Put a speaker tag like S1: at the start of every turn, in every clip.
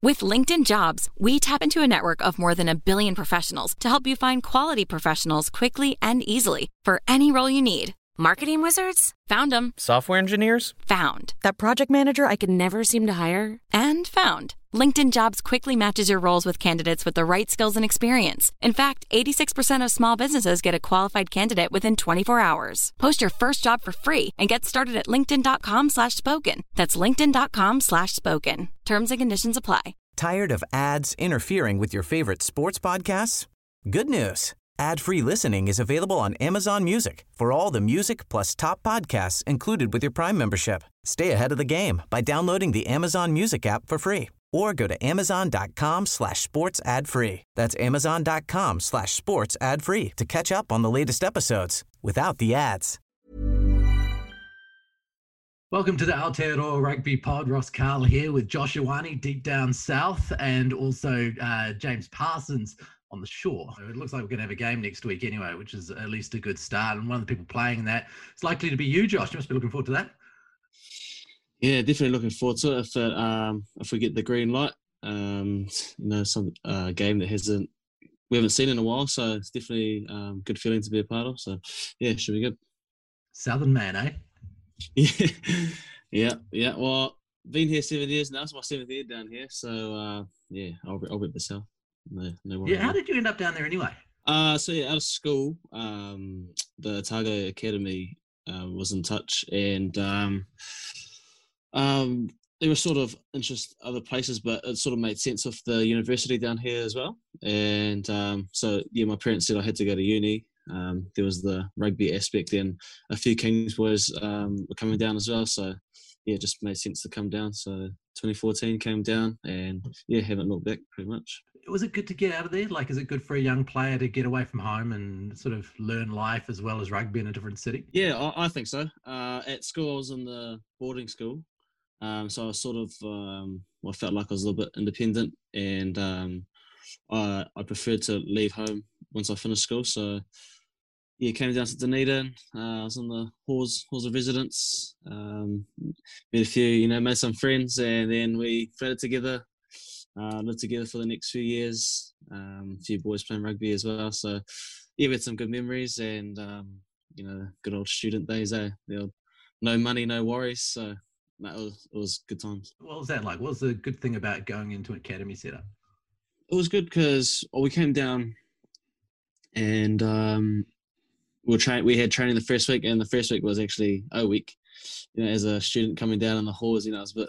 S1: With LinkedIn Jobs, we tap into a network of more than 1 billion professionals to help you find quality professionals quickly and easily for any role you need. Marketing wizards? Found them.
S2: Software engineers?
S1: Found. That project manager I could never seem to hire? And found. LinkedIn Jobs quickly matches your roles with candidates with the right skills and experience. In fact, 86% of small businesses get a qualified candidate within 24 hours. Post your first job for free and get started at linkedin.com/spoken. That's linkedin.com/spoken. Terms and conditions apply.
S3: Tired of ads interfering with your favorite sports podcasts? Good news. Ad-free listening is available on Amazon Music for all the music plus top podcasts included with your Prime membership. Stay ahead of the game by downloading the Amazon Music app for free or go to amazon.com/sports ad free. That's amazon.com/sports ad free to catch up on the latest episodes without the ads.
S4: Welcome to the Aotearoa Rugby Pod. Ross Carl here with Josh Ioane deep down south and also James Parsons on the shore. It looks like we're going to have a game next week anyway, which is at least a good start. And one of the people playing in that is likely to be you, Josh. You must be looking forward to that.
S5: Yeah, definitely looking forward to it. If we get the green light, some game that we haven't seen in a while, so it's definitely good feeling to be a part of. So yeah, should be good.
S4: Southern man, eh?
S5: Yeah. Well, been here 7 years now. It's my 7th year down here, so I'll rip the South. No worries.
S4: Yeah, how did you end up down there anyway?
S5: Out of school, the Otago Academy was in touch, and they were sort of interested in other places, but it sort of made sense with the university down here as well. And my parents said I had to go to uni. There was the rugby aspect, and a few Kings boys were coming down as well. So yeah, it just made sense to come down. So 2014 came down, and haven't looked back pretty much.
S4: Was it good to get out of there? Like, is it good for a young player to get away from home and sort of learn life as well as rugby in a different city?
S5: Yeah, I think so. At school, I was in the boarding school. So I was sort of, I felt like I was a little bit independent, and I preferred to leave home once I finished school. So came down to Dunedin. I was in the halls of residence. Met a few, made some friends, and then we flatted together. Lived together for the next few years. A few boys playing rugby as well. So we had some good memories, and good old student days. No money, no worries. So it was good times.
S4: What was that like? What was the good thing about going into an academy setup?
S5: It was good because we came down, and we had training the first week, and the first week was actually O week. As a student coming down in the halls, it was a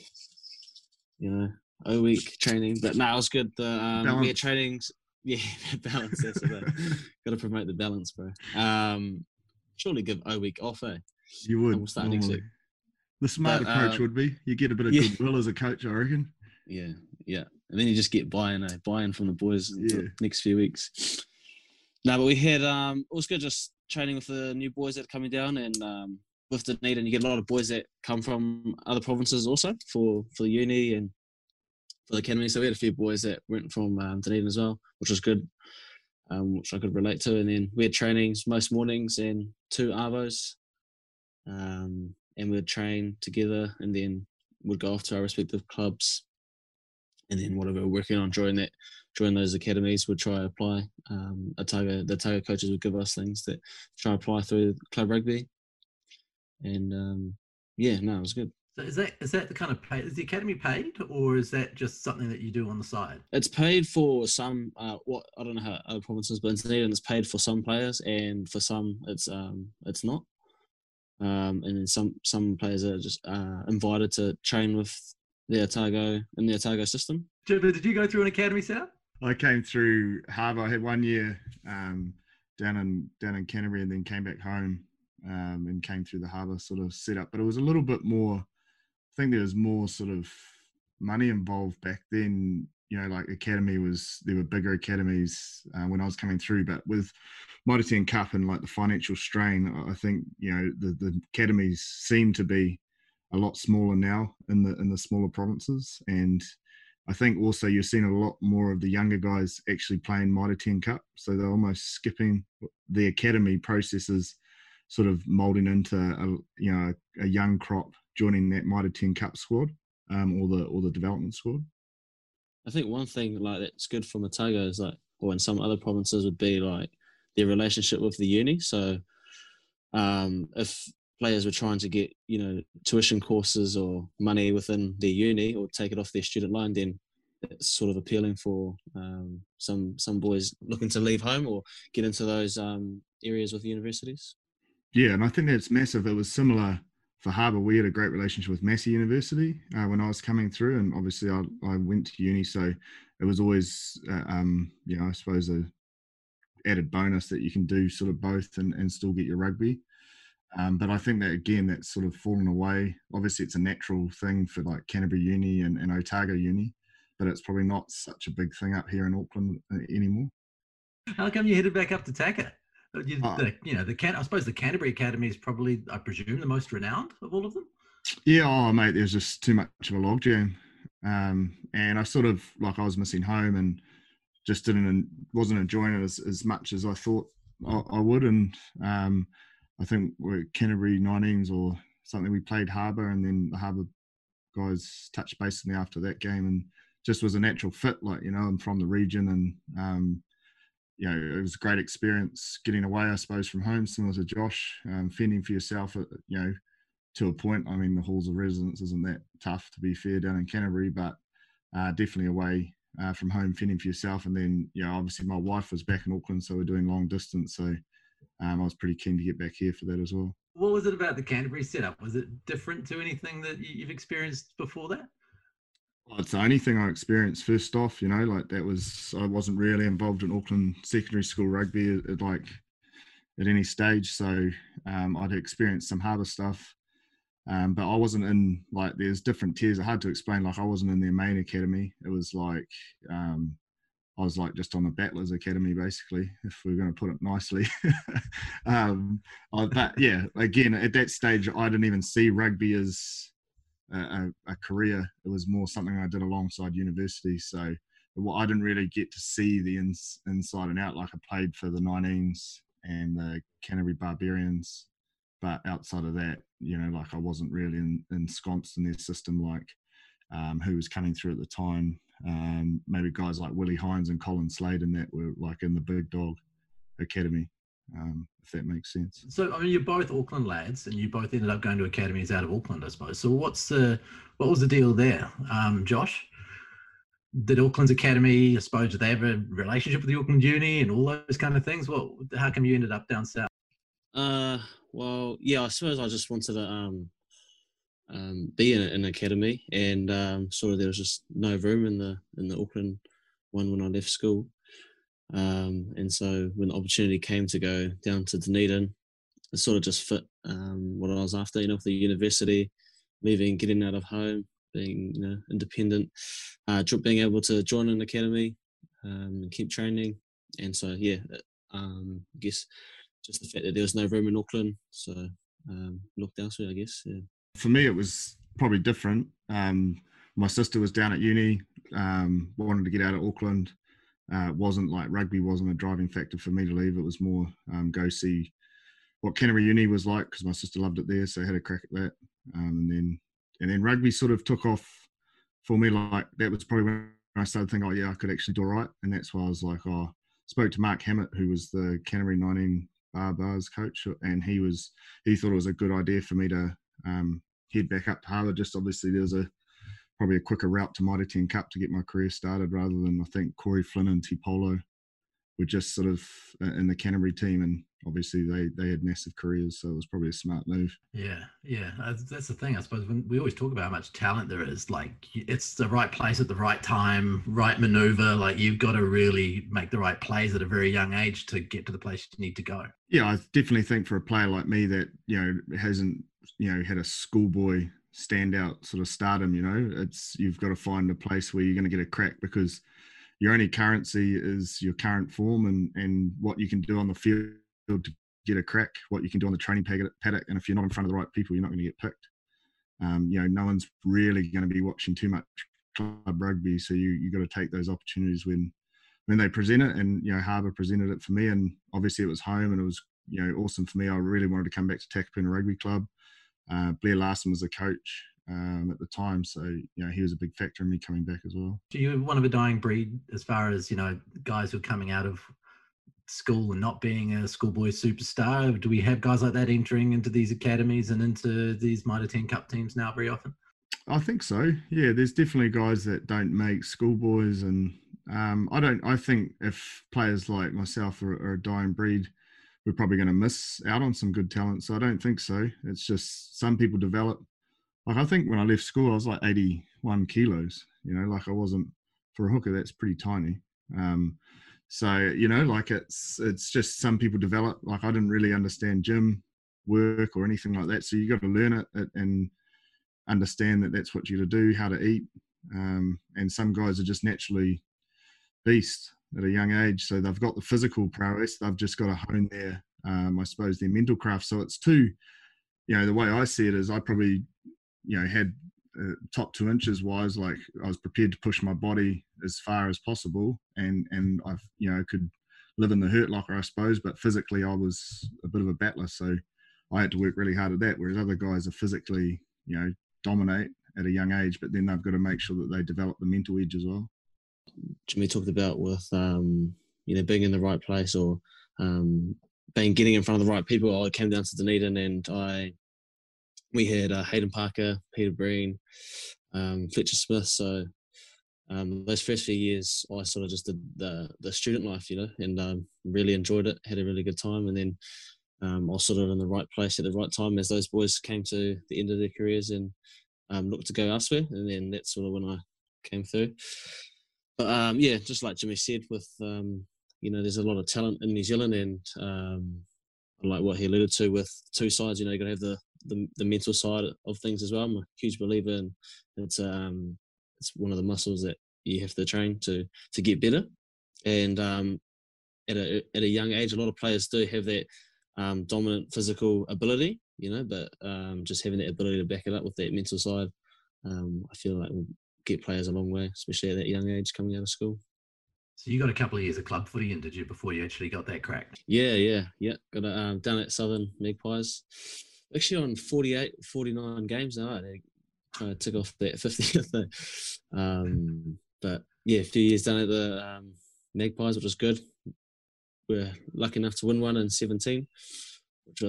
S5: bit, O week training, but no, it was good. We had trainings. Yeah, balance. That's it. Got to promote the balance, bro. Surely give O week off, eh?
S6: You would.
S5: We'll start next week.
S6: The smarter coach would be. You get a bit of goodwill as a coach, I reckon.
S5: Yeah. And then you just get buy-in from the boys in the next few weeks. No, but we had, it was good just training with the new boys that are coming down, and with Dunedin, you get a lot of boys that come from other provinces also for uni and for the academy. So we had a few boys that went from Dunedin as well, which was good, which I could relate to. And then we had trainings most mornings and 2 arvos. And we'd train together, and then we'd go off to our respective clubs, and then whatever we're working on during those academies, we'd try to apply. The Otago coaches would give us things that try to apply through club rugby, and it was good.
S4: So is that the kind of pay? Is the academy paid, or is that just something that you do on the side?
S5: It's paid for some. I don't know how other provinces, but in Dunedin it's paid for some players, and for some it's not. And then some players are just invited to train with the Otago system.
S4: Did you go through an academy setup?
S6: I came through Harbour. I had 1 year down in Canterbury, and then came back home and came through the Harbour sort of setup. But it was a little bit more. I think there was more sort of money involved back then. Like there were bigger academies when I was coming through, but with Mitre 10 Cup and like the financial strain, I think the academies seem to be a lot smaller now in the smaller provinces, and I think also you're seeing a lot more of the younger guys actually playing Mitre 10 Cup, so they're almost skipping the academy processes, sort of moulding into a young crop joining that Mitre 10 Cup squad or the development squad.
S5: I think one thing like that's good from Otago is like, or in some other provinces would be like their relationship with the uni. So if players were trying to get, tuition courses or money within their uni or take it off their student loan, then it's sort of appealing for some boys looking to leave home or get into those areas with universities.
S6: Yeah, and I think that's massive. It was similar for Harbour. We had a great relationship with Massey University when I was coming through, and obviously I went to uni, so it was always, I suppose a added bonus that you can do sort of both and still get your rugby. But I think that, again, that's sort of fallen away. Obviously, it's a natural thing for like Canterbury Uni and Otago Uni, but it's probably not such a big thing up here in Auckland anymore.
S4: How come you headed back up to Taka? I suppose the Canterbury Academy is probably, I presume, the most renowned of all of them.
S6: Yeah, mate, there's just too much of a logjam. And I sort of, I was missing home and just wasn't enjoying it as much as I thought I would. And I think we're Canterbury 19s or something, we played Harbour, and then the Harbour guys touched base with me after that game and just was a natural fit. I'm from the region, and it was a great experience getting away, I suppose, from home, similar to Josh, fending for yourself, to a point. I mean, the halls of residence isn't that tough, to be fair, down in Canterbury, but definitely away from home, fending for yourself. And then, obviously my wife was back in Auckland, so we're doing long distance. So I was pretty keen to get back here for that as well.
S4: What was it about the Canterbury setup? Was it different to anything that you've experienced before that?
S6: Well, it's the only thing I experienced first off, I wasn't really involved in Auckland secondary school rugby at any stage. So I'd experienced some Harbour stuff, but I wasn't in, there's different tiers. I had to explain, I wasn't in their main academy. It was I was just on the Battlers Academy, basically, if we're going to put it nicely. But yeah, again, at that stage, I didn't even see rugby as a career. It was more something I did alongside university. So I didn't really get to see the inside and out. I played for the 19s and the Canterbury Barbarians, but outside of that, I wasn't really ensconced in their system who was coming through at the time. Maybe guys like Willie Hines and Colin Sladen that were in the Big Dog Academy, if that makes sense.
S4: So, I mean, you're both Auckland lads, and you both ended up going to academies out of Auckland, I suppose. So, what was the deal there, Josh? Did Auckland's academy, I suppose, did they have a relationship with the Auckland Uni and all those kind of things? Well, how come you ended up down south?
S5: Well, yeah, I suppose I just wanted to be in an academy, and sort of there was just no room in the Auckland one when I left school. And so when the opportunity came to go down to Dunedin, it sort of just fit what I was after, with the university, getting out of home, being independent, being able to join an academy and keep training. And so I guess just the fact that there was no room in Auckland, so looked elsewhere, I guess. Yeah.
S6: For me, it was probably different. My sister was down at uni, wanted to get out of Auckland. Wasn't rugby wasn't a driving factor for me to leave. It was more go see what Canterbury Uni was like, because my sister loved it there, so I had a crack at that. And then rugby sort of took off for me. That was probably when I started thinking, I could actually do all right. And that's why I was spoke to Mark Hammett, who was the Canterbury 19 bars coach, and he thought it was a good idea for me to head back up to Harbour. Just obviously there was probably a quicker route to Mitre 10 Cup to get my career started, rather than, I think, Corey Flynn and Tipolo were just sort of in the Canterbury team, and obviously they had massive careers, so it was probably a smart move.
S4: Yeah, that's the thing, I suppose. When we always talk about how much talent there is, it's the right place at the right time, right maneuver. You've got to really make the right plays at a very young age to get to the place you need to go.
S6: Yeah, I definitely think for a player like me that hasn't had a schoolboy standout sort of stardom, you've got to find a place where you're going to get a crack, because your only currency is your current form and what you can do on the field to get a crack, what you can do on the training paddock. And if you're not in front of the right people, you're not going to get picked. No one's really going to be watching too much club rugby, so you got to take those opportunities when they present it. And Harbour presented it for me, and obviously it was home, and it was awesome for me. I really wanted to come back to Takapuna Rugby Club. Blair Larson was the coach. at the time. So, he was a big factor in me coming back as well.
S4: Do you one of a dying breed as far as, guys who are coming out of school and not being a schoolboy superstar? Do we have guys like that entering into these academies and into these Mitre 10 Cup teams now very often?
S6: I think so. Yeah, there's definitely guys that don't make schoolboys, and I think if players like myself are a dying breed, we're probably going to miss out on some good talent. So I don't think so. It's just some people develop. Like, I think when I left school, I was like 81 kilos. Like, I wasn't, for a hooker, that's pretty tiny. So, like, it's just some people develop. Like, I didn't really understand gym work or anything like that. So you got to learn it and understand that that's what you're to do, how to eat. And some guys are just naturally beast at a young age. So they've got the physical prowess. They've just got to hone their, I suppose, their mental craft. So it's the way I see it is I probably, had top 2 inches wise, like I was prepared to push my body as far as possible. And I've, could live in the hurt locker, I suppose, but physically I was a bit of a battler. So I had to work really hard at that. Whereas other guys are physically, dominate at a young age, but then they've got to make sure that they develop the mental edge as well.
S5: Jimmy talked about with being in the right place or getting in front of the right people. I came down to Dunedin and we had Hayden Parker, Peter Breen, Fletcher Smith. So those first few years, I sort of just did the student life, and really enjoyed it. Had a really good time, and then I was sort of in the right place at the right time as those boys came to the end of their careers and looked to go elsewhere. And then that's sort of when I came through. But just like Jimmy said, with there's a lot of talent in New Zealand, and I like what he alluded to with two sides. You got to have the mental side of things as well. I'm a huge believer in it's one of the muscles that you have to train to get better. And at a young age, a lot of players do have that dominant physical ability, but just having that ability to back it up with that mental side, I feel like will get players a long way, especially at that young age coming out of school.
S4: So you got a couple of years of club footy in, did you, before you actually got that crack?
S5: Yeah. Got it down at Southern Magpies. Actually on 48, 49 games now. I try to tick off that 50th. But yeah, a few years down at the Magpies, which was good. We're lucky enough to win one in 17, which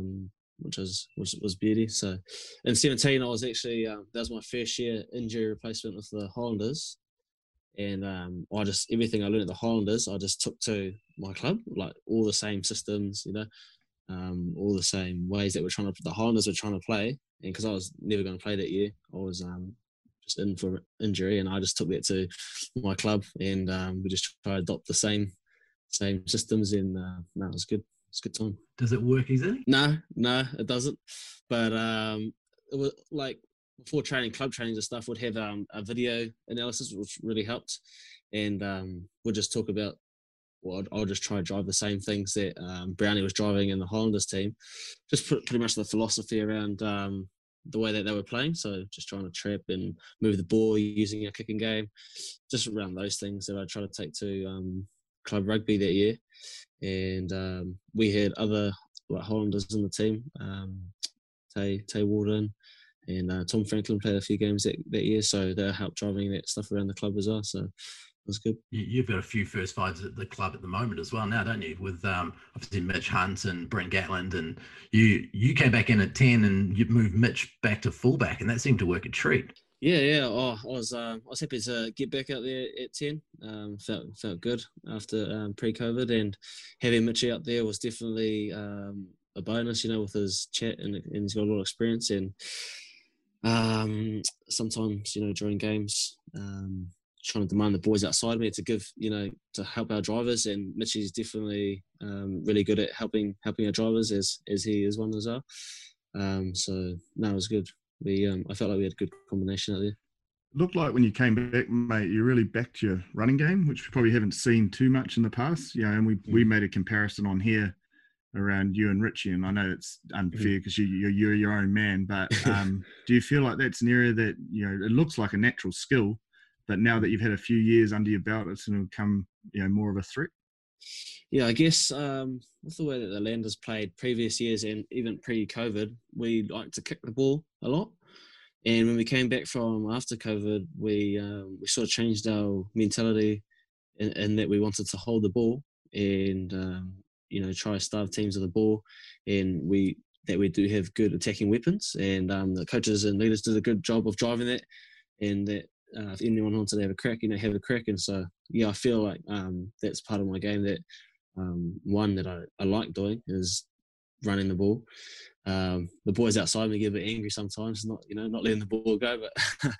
S5: was beauty. So in 17, I was actually that was my first year injury replacement with the Highlanders, and I just everything I learned at the Highlanders I just took to my club, like all the same systems, all the same ways that the Highlanders were trying to play. And because I was never going to play that year, I was just in for injury, and I just took that to my club, and we just tried to adopt the same systems, and it was good. It's a good time.
S4: Does it work easily?
S5: No, it doesn't. But it was like before club trainings and stuff, would have a video analysis, which really helped. And we'll just talk about, I'll just try to drive the same things that Brownie was driving in the Highlanders team. Just pretty much the philosophy around the way that they were playing. So just trying to trap and move the ball using a kicking game. Just around those things that I try to take to club rugby that year. And we had other Highlanders in the team, Tay Warden and Tom Franklin played a few games that year, so they helped driving that stuff around the club as well, so it was good.
S4: You've got a few first fives at the club at the moment as well now, don't you, with obviously Mitch Hunt and Brent Gatland, and you came back in at 10 and you moved Mitch back to fullback, and that seemed to work a treat.
S5: Yeah. I was happy to get back out there at 10. Felt good after pre-COVID, and having Mitchie up there was definitely a bonus, with his chat, and he's got a lot of experience. And sometimes, during games, trying to demand the boys outside of me to give, to help our drivers, and Mitchie's definitely really good at helping our drivers as he is one as well. So no, it was good. I felt like we had a good combination out there.
S6: Looked like when you came back, mate, you really backed your running game, which we probably haven't seen too much in the past. And we made a comparison on here around you and Richie, and I know it's unfair because you're your own man, but do you feel like that's an area that, it looks like a natural skill, but now that you've had a few years under your belt, it's going to become, more of a threat?
S5: Yeah, I guess with the way that the Landers played previous years and even pre-COVID, we like to kick the ball a lot. And when we came back from after COVID, we sort of changed our mentality in that we wanted to hold the ball and try to starve teams with the ball, and we do have good attacking weapons, and the coaches and leaders did a good job of driving that, and that if anyone wanted to have a crack, have a crack. And so I feel like that's part of my game that one that I like doing is running the ball. The boys outside me get a bit angry sometimes, not letting the ball go, but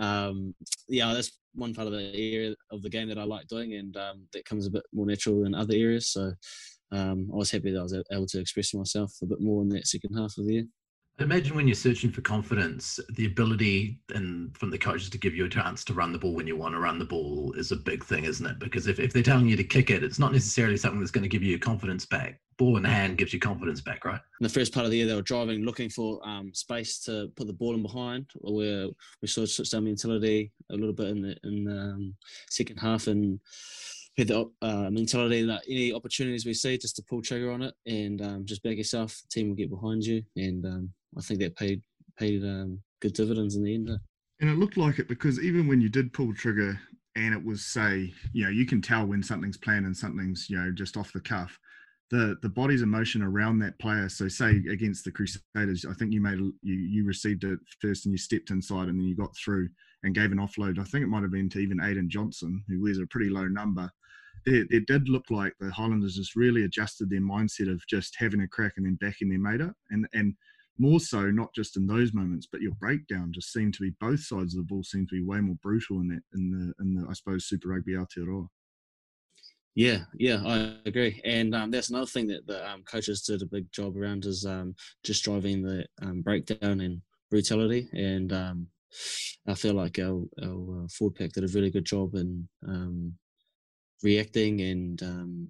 S5: that's one part of the area of the game that I like doing, and that comes a bit more natural in other areas. So I was happy that I was able to express myself a bit more in that second half of the year.
S4: I imagine when you're searching for confidence, the ability and from the coaches to give you a chance to run the ball when you want to run the ball is a big thing, isn't it? Because if they're telling you to kick it, it's not necessarily something that's going to give you confidence back. Ball in hand gives you confidence back, right?
S5: In the first part of the year, they were driving, looking for space to put the ball in behind, where we sort of switched our mentality a little bit in the second half, and had the mentality that any opportunities we see, just to pull trigger on it and just back yourself. The team will get behind you, and I think that paid good dividends in the end.
S6: And it looked like it, because even when you did pull trigger and it was, say, you can tell when something's planned and something's, just off the cuff, the body's emotion around that player. So say against the Crusaders, I think you received it first and you stepped inside and then you got through and gave an offload. I think it might have been to even Aidan Johnson, who wears a pretty low number. It did look like the Highlanders just really adjusted their mindset of just having a crack and then backing their mate up. And more so, not just in those moments, but your breakdown just seemed to be, both sides of the ball seemed to be way more brutal in the I suppose, Super Rugby Aotearoa.
S5: Yeah, I agree. And that's another thing that the coaches did a big job around, is just driving the breakdown and brutality. And I feel like our forward pack did a really good job in reacting, and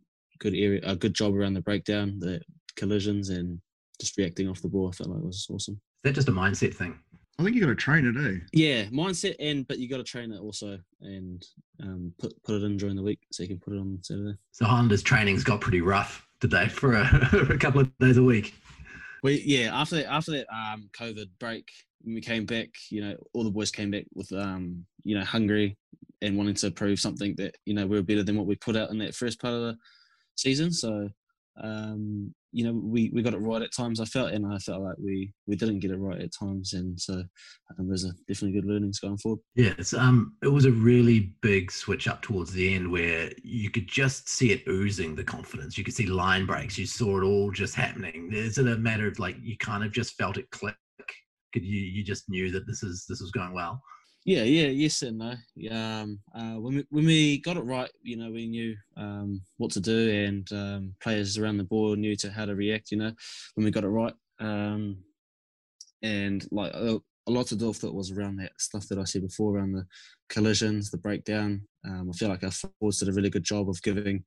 S5: a good job around the breakdown, the collisions, and just reacting off the ball. I felt like it was awesome.
S4: Is that just a mindset thing?
S6: I think you got to train it, eh?
S5: Yeah, mindset, but you got to train it also, and put it in during the week so you can put it on Saturday.
S4: So Highlanders trainings got pretty rough today for a couple of days a week.
S5: After that COVID break, when we came back, all the boys came back with hungry and wanting to prove something that we were better than what we put out in that first part of the season. So we got it right at times, I felt, and I felt like we didn't get it right at times, and so there's definitely good learnings going forward.
S4: Yeah, it was a really big switch up towards the end where you could just see it oozing the confidence. You could see line breaks. You saw it all just happening. Is it a matter of you kind of just felt it click? You just knew that this was going well?
S5: Yeah, yes and no. When we got it right, we knew what to do, and players around the board knew how to react. When we got it right, and a lot of it was around that stuff that I said before, around the collisions, the breakdown. I feel like our forwards did a really good job of giving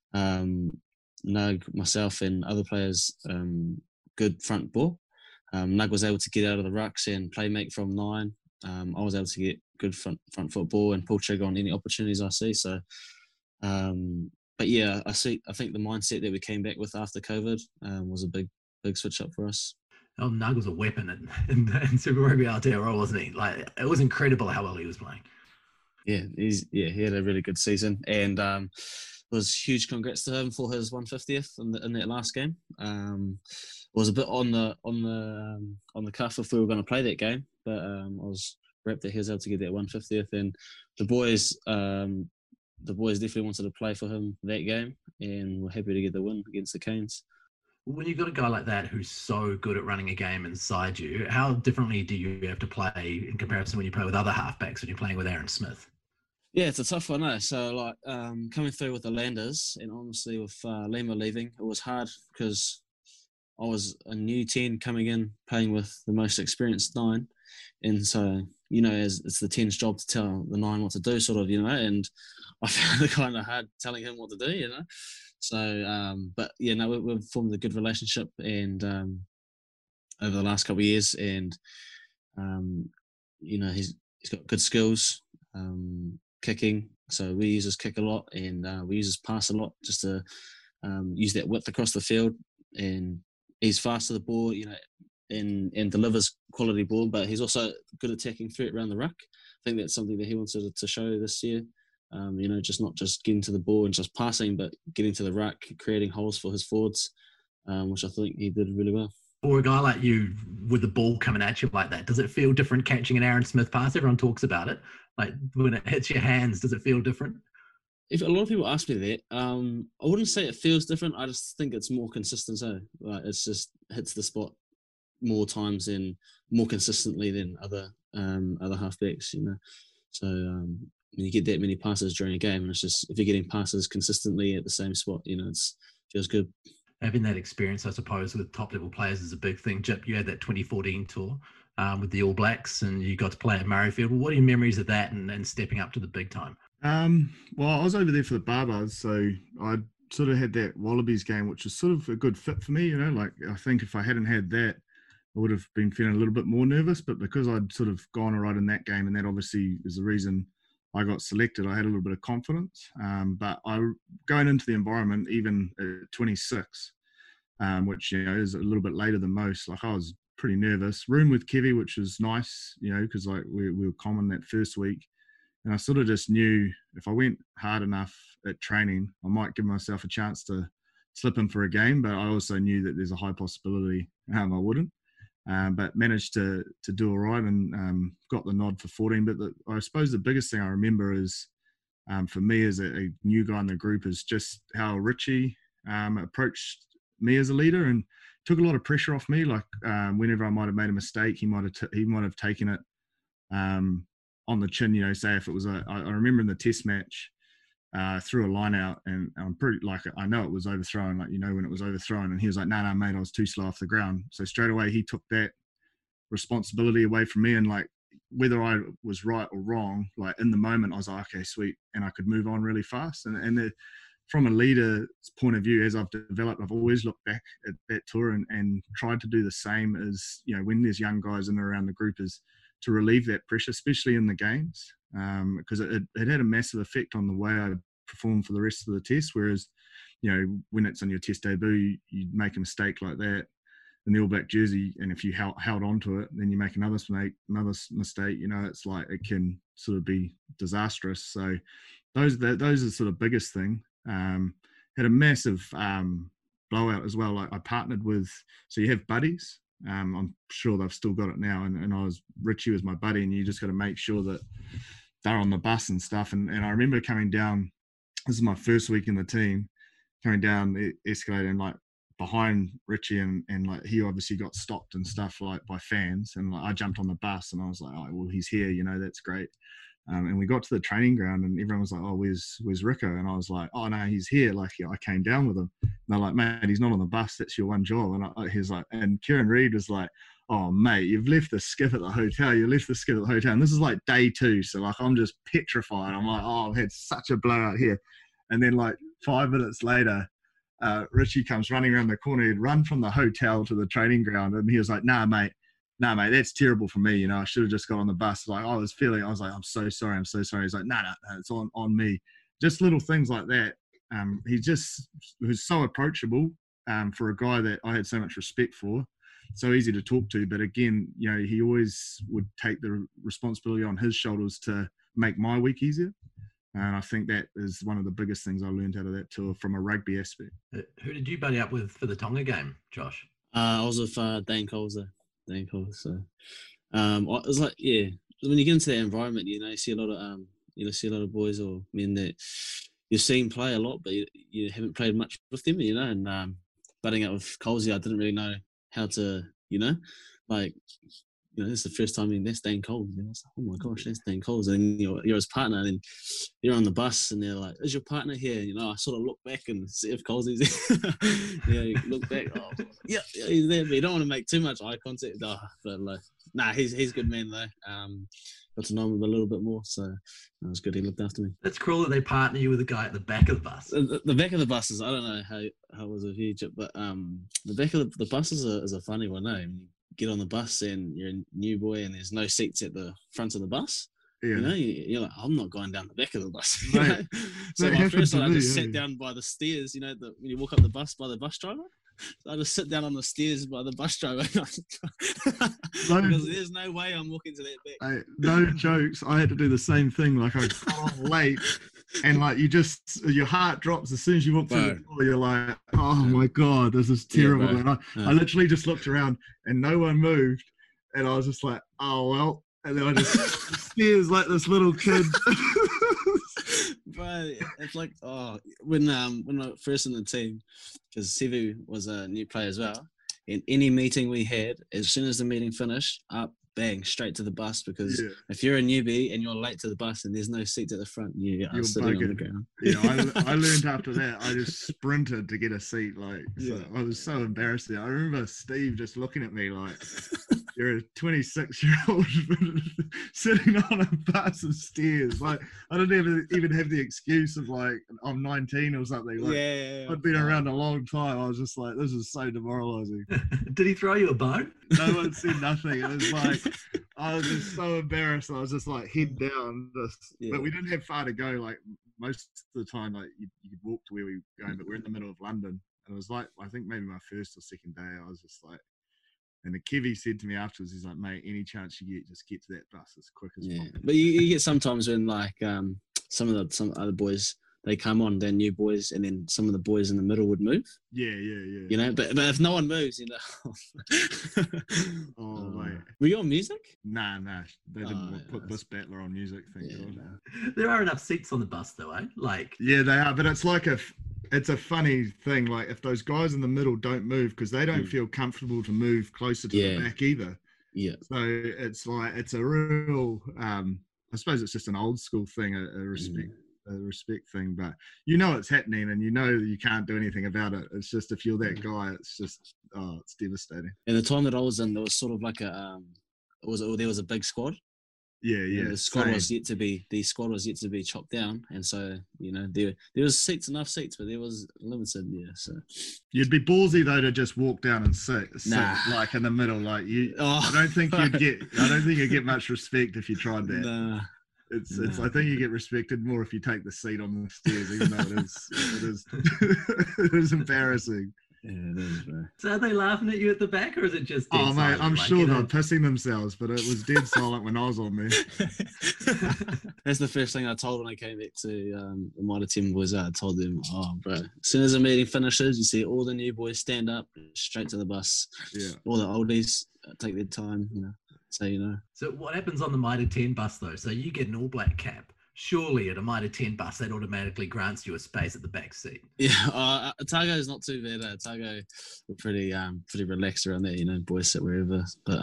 S5: Nug, myself, and other players good front ball. Nug was able to get out of the rucks and play make from 9. I was able to get good front football and pull trigger on any opportunities I see. So, but yeah, I think the mindset that we came back with after COVID was a big switch up for us.
S4: Oh, Nug was a weapon in Super Rugby Aotearoa, wasn't he? It was incredible how well he was playing.
S5: Yeah, he had a really good season, and it was huge congrats to him for his 150th in that last game. It was a bit on the cuff if we were going to play that game, but I was wrapped that he was able to get that 150th, and the boys definitely wanted to play for him that game, and we're happy to get the win against the Canes.
S4: When you've got a guy like that who's so good at running a game inside you, how differently do you have to play in comparison when you play with other halfbacks when you're playing with Aaron Smith?
S5: Yeah, it's a tough one, eh? So, coming through with the Landers, and honestly with Lima leaving, it was hard because I was a new 10 coming in, playing with the most experienced 9. And so, as it's the 10's job to tell the 9 what to do, sort of, and I found it kind of hard telling him what to do, So, but yeah, no, we've formed a good relationship, and over the last couple of years, and he's got good skills, kicking. So we use his kick a lot, and we use his pass a lot, just to use that width across the field. And he's fast to the ball. and delivers quality ball, but he's also good attacking threat around the ruck. I think that's something that he wanted to show this year. Just not just getting to the ball and just passing, but getting to the ruck, creating holes for his forwards, which I think he did really well.
S4: For a guy like you, with the ball coming at you like that, does it feel different catching an Aaron Smith pass? Everyone talks about it. Like when it hits your hands, does it feel different?
S5: If a lot of people ask me that, I wouldn't say it feels different. I just think it's more consistent. So like it's just hits the spot more times and more consistently than other halfbacks. So when you get that many passes during a game, and it's just if you're getting passes consistently at the same spot, it feels good.
S4: Having that experience, I suppose, with top-level players is a big thing. Jip, you had that 2014 tour with the All Blacks, and you got to play at Murrayfield. What are your memories of that and stepping up to the big time?
S6: Well, I was over there for the Barbars, so I sort of had that Wallabies game, which was sort of a good fit for me. Like I think if I hadn't had that, I would have been feeling a little bit more nervous. But because I'd sort of gone all right in that game, and that obviously is the reason I got selected, I had a little bit of confidence. But going into the environment, even at 26, which is a little bit later than most, like I was pretty nervous. Room with Kevy, which was nice, because like we were common that first week, and I sort of just knew if I went hard enough at training, I might give myself a chance to slip in for a game. But I also knew that there's a high possibility I wouldn't. But managed to do all right and got the nod for 14. But I suppose the biggest thing I remember is, for me as a new guy in the group, is just how Richie approached me as a leader and took a lot of pressure off me. Like whenever I might have made a mistake, he might have taken it on the chin. Say if it was I remember in the Test match, threw a line out, and I'm pretty like I know it was overthrown, like when it was overthrown, and he was like, no mate, I was too slow off the ground. So straight away he took that responsibility away from me, and like whether I was right or wrong, like in the moment I was like, okay, sweet, and I could move on really fast. And from a leader's point of view, as I've developed, I've always looked back at that tour and tried to do the same as when there's young guys in and around the group, is to relieve that pressure, especially in the games, because it had a massive effect on the way I performed for the rest of the test. Whereas, when it's on your test debut, you make a mistake like that in the All Black jersey, and if you held on to it, then you make another mistake. It's like it can sort of be disastrous. So those are the sort of biggest thing. Had a massive blowout as well. Like I partnered with, so you have buddies. I'm sure they've still got it now. And Richie was my buddy, and you just got to make sure that they're on the bus and stuff. And I remember coming down, this is my first week in the team, coming down the escalator and like behind Richie, and like he obviously got stopped and stuff like by fans. And like I jumped on the bus and I was like, oh, well, he's here, that's great. And we got to the training ground and everyone was like, oh, where's Rico? And I was like, oh no, he's here. Like I came down with him. And they're like, mate, he's not on the bus. That's your one job. And he's like, and Kieran Reid was like, oh mate, you've left the skip at the hotel. You left the skip at the hotel. And this is like day 2. So like, I'm just petrified. I'm like, oh, I've had such a blowout here. And then like 5 minutes later, Richie comes running around the corner. He'd run from the hotel to the training ground. And he was like, nah, mate, that's terrible for me. I should have just got on the bus. Like I was like, I'm so sorry. He's like, no, it's on me. Just little things like that. He just was so approachable for a guy that I had so much respect for. So easy to talk to. But again, he always would take the responsibility on his shoulders to make my week easier. And I think that is one of the biggest things I learned out of that tour from a rugby aspect.
S4: Who did you buddy up with for the Tonga game, Josh?
S5: I was with Dane Coles there. So it was like, yeah, when you get into that environment, you see a lot of boys or men that you've seen play a lot, but you haven't played much with them, and butting up with Colesy, I didn't really know how to, this is the first time that's Dane Coles. I was like, oh my gosh, that's Dane Coles. And you're his partner, and you're on the bus, and they're like, is your partner here? I sort of look back and see if Colesy's there. You look back, oh, yeah, he's there, but you don't want to make too much eye contact. Oh, but he's a good man though. Got to know him a little bit more, so it was good. He looked after me.
S4: That's cool that they partner you with a guy at the back of the bus.
S5: The back of the bus is, I don't know how it was with you, but the back of the bus is a funny one, eh? Get on the bus and you're a new boy and there's no seats at the front of the bus. Yeah. You're like, I'm not going down the back of the bus. So my first time I just sat down by the stairs, when you walk up the bus by the bus driver. I just sit down on the stairs by the bus driver because there's no way I'm walking to that back.
S6: No jokes. I had to do the same thing. Like I got off late, and like your heart drops as soon as you walk through the door. You're like, oh my god, this is terrible. And I literally just looked around, and no one moved, and I was just like, oh well. And then I just stairs like this little kid.
S5: Bro, it's like when I was first in the team, because Sevu was a new player as well. In any meeting we had, as soon as the meeting finished, up, bang, straight to the bus. Because if you're a newbie and you're late to the bus and there's no seats at the front, you're sitting on the ground.
S6: Yeah, I learned after that. I just sprinted to get a seat. So I was so embarrassed. I remember Steve just looking at me like, "You're a 26-year-old sitting on a bus of stairs." Like I didn't even have the excuse of like I'm 19 or something. Like I'd been around a long time. I was just like, this is so demoralizing.
S4: Did he throw you a bone?
S6: No one said nothing. It was like I was just so embarrassed. I was just like head down. But we didn't have far to go. Like most of the time, like you could walk to where we were going, but we're in the middle of London. And it was like I think maybe my first or second day. I was just like. And the Kevy said to me afterwards, he's like, mate, any chance you get, just get to that bus as quick as possible.
S5: But you get sometimes when like some other boys, they come on, they're new boys, and then some of the boys in the middle would move.
S6: Yeah.
S5: You know, but if no one moves, you know.
S6: Mate.
S5: Were you on music?
S6: Nah. They didn't put this battler on music, thank God.
S4: No. There are enough seats on the bus though, eh? Like.
S6: Yeah, they are, but it's like it's a funny thing. Like if those guys in the middle don't move because they don't feel comfortable to move closer to the back either. Yeah. So it's like it's a real. I suppose it's just an old school thing, a respect thing. But you know it's happening, and you know you can't do anything about it. It's just if you're that guy, it's just it's devastating.
S5: And the time that I was in, there was sort of like there was a big squad.
S6: Yeah.
S5: The squad was yet to be chopped down, and so you know there was enough seats, but there was limited. Yeah, so
S6: you'd be ballsy though to just walk down and sit like in the middle, like you. I don't think you'd get much respect if you tried that.
S5: Nah.
S6: It's. I think you get respected more if you take the seat on the stairs, even though it is embarrassing.
S5: Yeah, it is, bro.
S4: So are they laughing at you at the back, or is it just dead silent?
S6: Mate, I'm sure they're pissing themselves, but it was dead silent when I was on there.
S5: That's the first thing I told when I came back to the Mitre 10 boys. I told them, bro, as soon as the meeting finishes, you see all the new boys stand up, straight to the bus. Yeah. All the oldies take their time, you know. So, you know. So
S4: what happens on the Mitre 10 bus, though? So you get an all-black cap. Surely at a Mitre 10 bus, that automatically grants you a space at the back seat.
S5: Yeah, Otago is not too bad. Otago, we're pretty relaxed around there. You know, boys sit wherever. But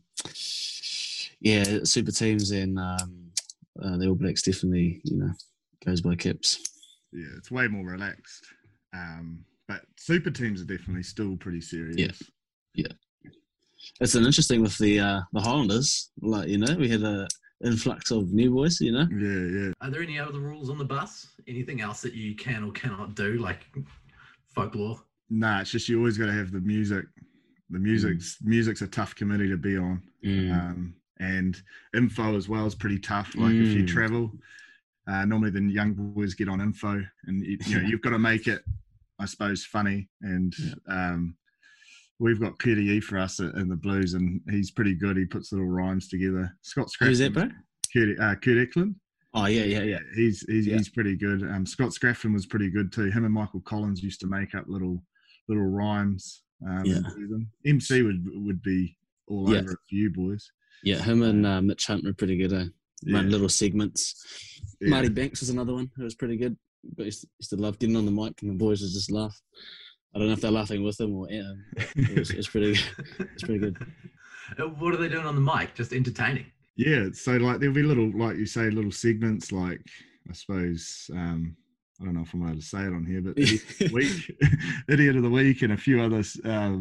S5: super teams and the All Blacks definitely, you know, goes by caps.
S6: Yeah, it's way more relaxed. But super teams are definitely still pretty serious.
S5: Yeah. It's an interesting with the Highlanders. Like, you know, we had a influx of new boys, you know.
S6: Yeah.
S4: Are there any other rules on the bus? Anything else that you can or cannot do, like folklore?
S6: Nah, it's just you always got to have the music. The music's a tough committee to be on, and info as well is pretty tough. Like if you travel, normally the young boys get on info, and you know you've got to make it, I suppose, funny. And we've got Curdy E for us in the Blues, and he's pretty good. He puts little rhymes together. Scott Scraffin.
S5: Who's that, bro?
S6: Kurt Eklund.
S5: Oh, yeah.
S6: He's pretty good. Scott Scraffin was pretty good too. Him and Michael Collins used to make up little rhymes. And do them. MC would be all over it for you boys.
S5: Yeah, him and Mitch Hunt were pretty good. Run little segments. Yeah. Marty Banks was another one who was pretty good. But used to love getting on the mic, and the boys would just laugh. I don't know if they're laughing with him or it's pretty good.
S4: What are they doing on the mic? Just entertaining?
S6: Yeah, so like there'll be little, like you say, little segments like, I suppose, I don't know if I'm allowed to say it on here, but Idiot of the Week and a few others.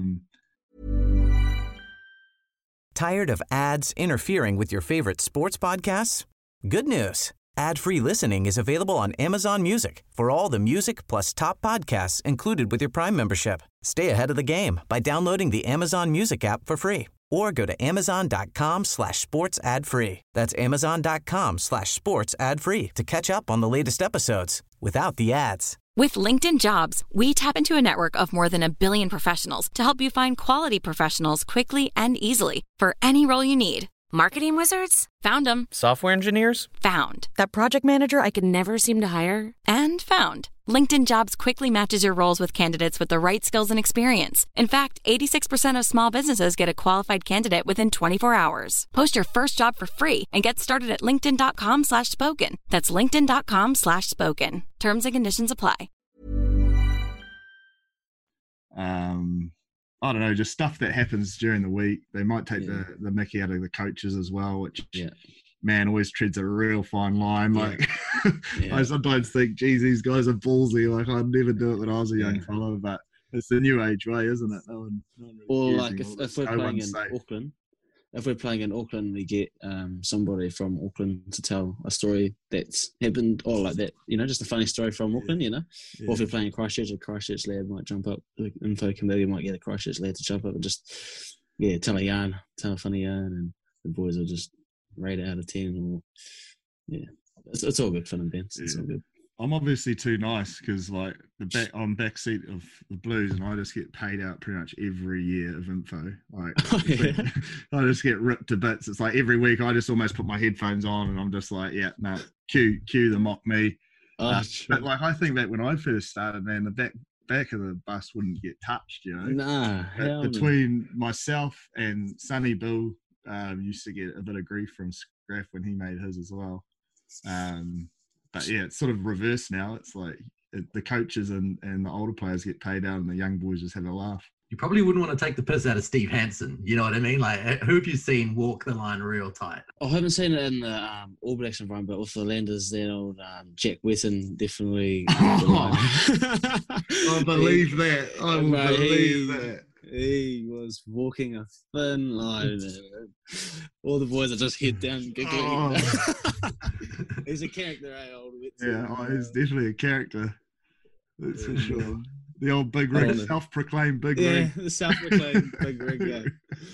S3: Tired of ads interfering with your favorite sports podcasts? Good news. Ad-free listening is available on Amazon Music for all the music plus top podcasts included with your Prime membership. Stay ahead of the game by downloading the Amazon Music app for free or go to amazon.com/sports ad free. That's amazon.com/sports ad free to catch up on the latest episodes without the ads.
S1: With LinkedIn Jobs, we tap into a network of more than 1 billion professionals to help you find quality professionals quickly and easily for any role you need. Marketing wizards? Found them.
S2: Software engineers?
S1: Found. That project manager I could never seem to hire? And found. LinkedIn Jobs quickly matches your roles with candidates with the right skills and experience. In fact, 86% of small businesses get a qualified candidate within 24 hours. Post your first job for free and get started at linkedin.com/spoken. That's linkedin.com/spoken. Terms and conditions apply.
S6: I don't know, just stuff that happens during the week. They might take the mickey out of the coaches as well, which man always treads a real fine line. Like I sometimes think, geez, these guys are ballsy. Like I'd never do it when I was a young fellow, but it's the new age way, isn't it? No one
S5: really like if we're playing in Auckland, we get somebody from Auckland to tell a story that's happened, or like that, just a funny story from Auckland, Or if we're playing in Christchurch, a Christchurch lad might jump up. The info committee might get a Christchurch lad to jump up and just, tell a funny yarn, and the boys will just rate it out of 10. Or it's all good fun and bands. It's all good.
S6: I'm obviously too nice because I'm backseat of the Blues, and I just get paid out pretty much every year of info. Like I just get ripped to bits. It's like every week I just almost put my headphones on and I'm just like, cue the mock me. But like I think that when I first started, man, the back of the bus wouldn't get touched,
S5: Nah.
S6: Between myself and Sonny Bill, used to get a bit of grief from Scraff when he made his as well. But it's sort of reversed now. It's like the coaches and the older players get paid out and the young boys just have a laugh.
S4: You probably wouldn't want to take the piss out of Steve Hansen. You know what I mean? Like, who have you seen walk the line real tight?
S5: I haven't seen it in the All Blacks environment, but with the Landers, that old Jack Wetton definitely.
S6: I believe that. I will believe that.
S5: He was walking a thin line. All the boys are just head down giggling. He's a character, old Wetton.
S6: Yeah, he's definitely a character. That's for sure. The old Big Rig, self-proclaimed Big Rig.
S5: Yeah, the self-proclaimed Big Rig guy.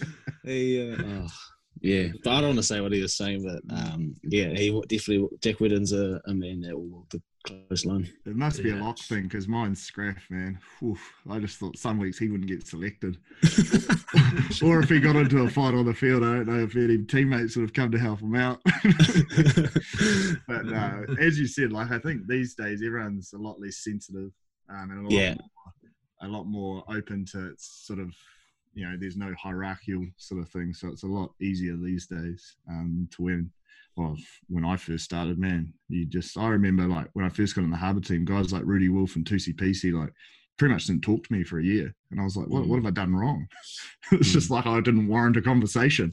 S5: But I don't want to say what he was saying, but he definitely, Jack Wetton's a man that will walk the close line.
S6: It must be a lock thing, because mine's Scraff, man. Oof, I just thought some weeks he wouldn't get selected. Or if he got into a fight on the field, I don't know if any teammates would have come to help him out. But as you said, like I think these days everyone's a lot less sensitive. And a lot more open to its sort of, there's no hierarchical sort of thing. So it's a lot easier these days to win. Well, when I first started, man, I remember like when I first got in the Harbour team, guys like Rudy Wolf and Tusi Pisi, like pretty much didn't talk to me for a year. And I was like, what have I done wrong? It's just like I didn't warrant a conversation.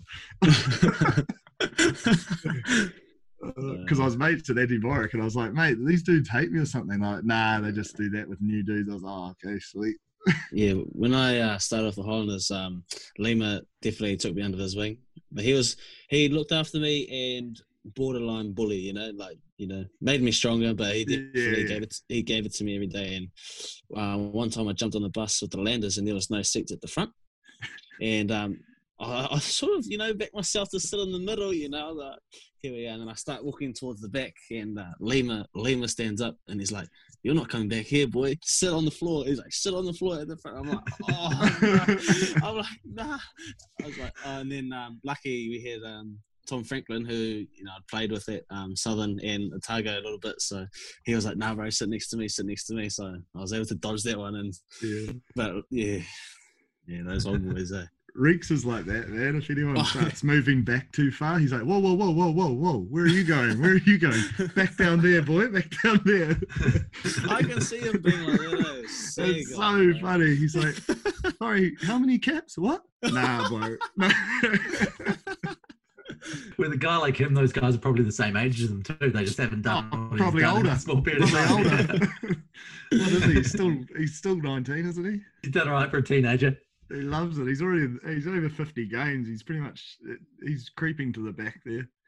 S6: Because I was mates at Eddie Boric, and I was like, mate, these dudes hate me or something? Like, nah, they just do that with new dudes. I was like, okay, sweet.
S5: When I started off the Highlanders, Lima definitely took me under his wing. But he looked after me and borderline bully, made me stronger, but he definitely gave it to me every day. And one time I jumped on the bus with the Landers and there was no seats at the front. And I sort of, backed myself to sit in the middle, like, here we are. And then I start walking towards the back, and Lima stands up and he's like, you're not coming back here, boy. Sit on the floor. He's like, sit on the floor at the front. I'm like, no. I'm like, nah. I was like, and then lucky we had Tom Franklin, who, I'd played with at Southern and Otago a little bit. So he was like, nah, bro, sit next to me. So I was able to dodge that one. But those old boys,
S6: Reeks is like that, man. If anyone starts moving back too far, he's like, whoa. Where are you going? Back down there, boy. Back down there.
S5: I can see him being like that.
S6: It's so funny. He's like, sorry, how many caps? What? Nah, bro.
S4: With a guy like him, those guys are probably the same age as them too. They just haven't done
S6: probably older.
S4: In a small period of time.
S6: Older. What is he? He's still 19, isn't he?
S4: He's done all right for a teenager.
S6: He loves it. He's over 50 games. He's pretty much he's creeping to the back there.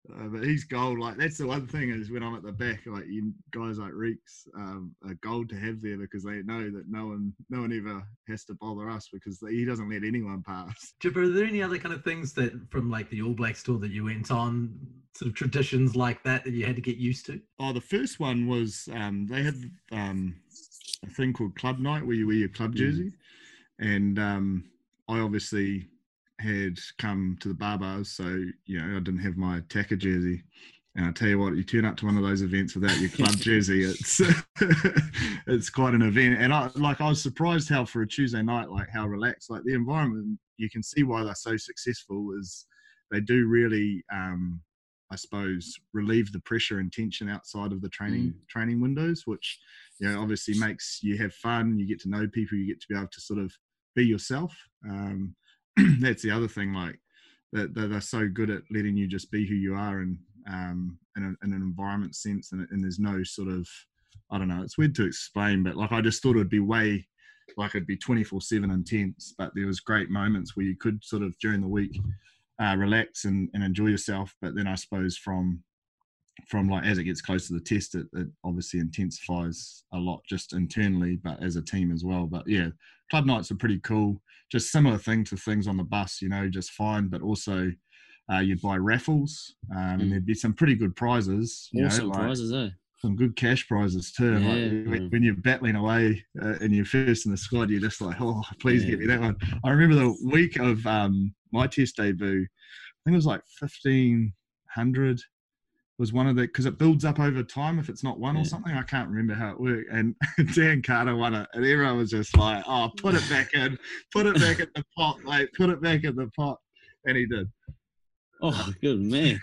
S6: But he's gold. Like that's the one thing is when I'm at the back, like you guys like Reeks are gold to have there because they know that no one ever has to bother us because he doesn't let anyone pass.
S4: Chipper, are there any other kind of things that from like the All Blacks tour that you went on, sort of traditions like that you had to get used to?
S6: Oh, the first one was they had a thing called Club Night where you wear your club jersey, and I obviously had come to the Barbars, so I didn't have my Attacker jersey. And I tell you what, you turn up to one of those events without your club jersey, it's quite an event. And I was surprised how for a Tuesday night, like how relaxed, like the environment. You can see why they're so successful is they do really, I suppose, relieve the pressure and tension outside of the training windows, which obviously makes you have fun. You get to know people. You get to be able to sort of be yourself. That's the other thing, like that they're so good at letting you just be who you are and in an environment sense, and there's no sort of, I don't know, it's weird to explain, but like I just thought it'd be way, like it'd be 24/7 intense, but there was great moments where you could sort of during the week relax and enjoy yourself, but then I suppose from like as it gets closer to the test, it obviously intensifies a lot just internally, but as a team as well. But yeah, club nights are pretty cool. Just similar thing to things on the bus, just fine. But also, you'd buy raffles, and there'd be some pretty good prizes.
S5: Awesome prizes, eh?
S6: Some good cash prizes too.
S5: Yeah.
S6: Like when you're battling away and you're first in the squad, you're just like, oh, please get me that one. I remember the week of my test debut. I think it was like 1,500. Was one of the, because it builds up over time if it's not one or something. I can't remember how it worked. And Dan Carter won it, and everyone was just like, "Oh, put it back in the pot, mate, put it back in the pot," and he did.
S5: Oh, good man.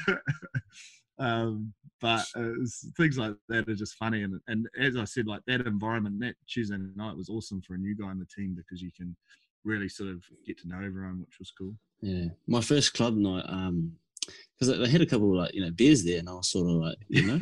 S6: But things like that are just funny, and as I said, like that environment, that Tuesday night was awesome for a new guy in the team because you can really sort of get to know everyone, which was cool.
S5: Yeah, my first club night, because they had a couple of beers there, and I was sort of like, I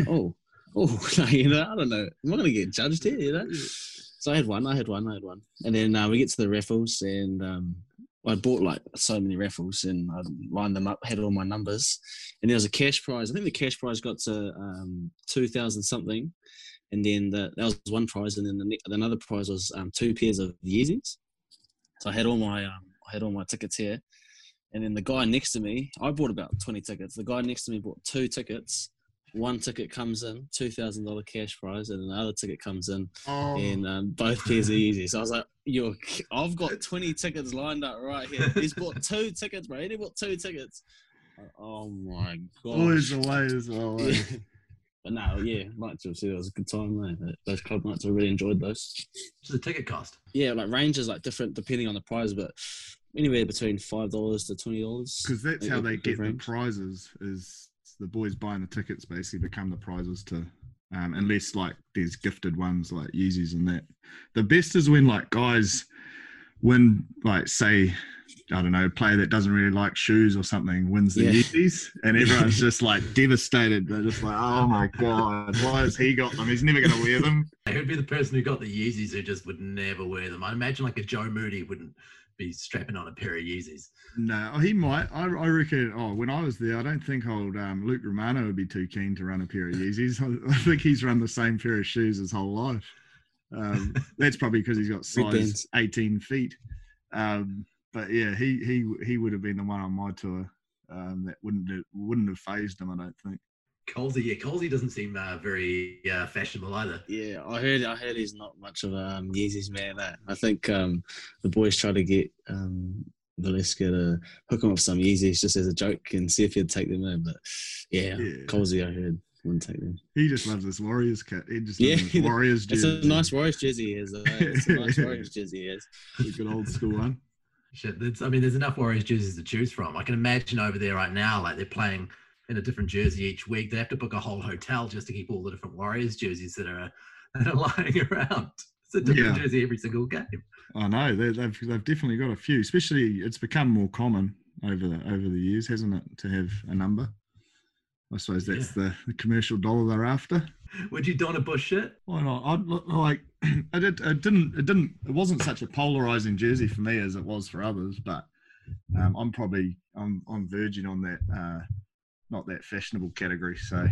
S5: don't know, am I going to get judged here, So I had one, and then we get to the raffles, and I bought like so many raffles, and I lined them up, had all my numbers, and there was a cash prize. I think the cash prize got to 2,000 something, and then that was one prize, and then another prize was 2 pairs of Yeezys. So I had all my tickets here. And then the guy next to me, I bought about 20 tickets. The guy next to me bought 2 tickets. One ticket comes in, $2,000 cash prize, and another ticket comes in, and both pairs of Yeezys. So I was like, I've got 20 tickets lined up right here. He's bought 2 tickets, bro. He bought 2 tickets. Oh my god.
S6: Always away as well.
S5: Yeah. But no, like Jill said, it was a good time, mate. Those club nights, I really enjoyed those.
S4: What's the ticket cost?
S5: Yeah, like ranges like different depending on the prize, but anywhere between $5 to $20.
S6: Because that's how they get the prizes. Is the boys buying the tickets basically become the prizes to, unless like there's gifted ones like Yeezys and that. The best is when like guys win, like say, I don't know, a player that doesn't really like shoes or something wins the Yeezys, and everyone's just like devastated. They're just like, oh my god, why has he got them? He's never going to wear them.
S4: Who'd be the person who got the Yeezys who just would never wear them? I imagine like a Joe Moody wouldn't be strapping on a pair of Yeezys.
S6: No, he might. I reckon. When I was there, I don't think old Luke Romano would be too keen to run a pair of Yeezys. I think he's run the same pair of shoes his whole life. That's probably because he's got size 18 feet. But yeah, he would have been the one on my tour that wouldn't have phased him, I don't think.
S4: Colsey doesn't seem very fashionable either.
S5: Yeah, I heard he's not much of a Yeezys man. I think the boys try to get Valeska to hook him up some Yeezys just as a joke and see if he'd take them in. But yeah. Colsey, I heard, wouldn't take them.
S6: He just loves this Warriors kit. He just loves his Warriors jersey.
S5: It's a nice Warriors jersey he is. It's a nice Warriors jersey he is.
S6: It's a good old school one.
S4: Shit, there's enough Warriors jerseys to choose from. I can imagine over there right now, like they're playing in a different jersey each week. They have to book a whole hotel just to keep all the different Warriors jerseys that are lying around. It's a different jersey every single game.
S6: I know they've definitely got a few. Especially, it's become more common over the years, hasn't it, to have a number? I suppose that's the commercial dollar they're after.
S4: Would you don a Bush shirt?
S6: Why not? It wasn't such a polarizing jersey for me as it was for others, but I'm verging on that not that fashionable category. So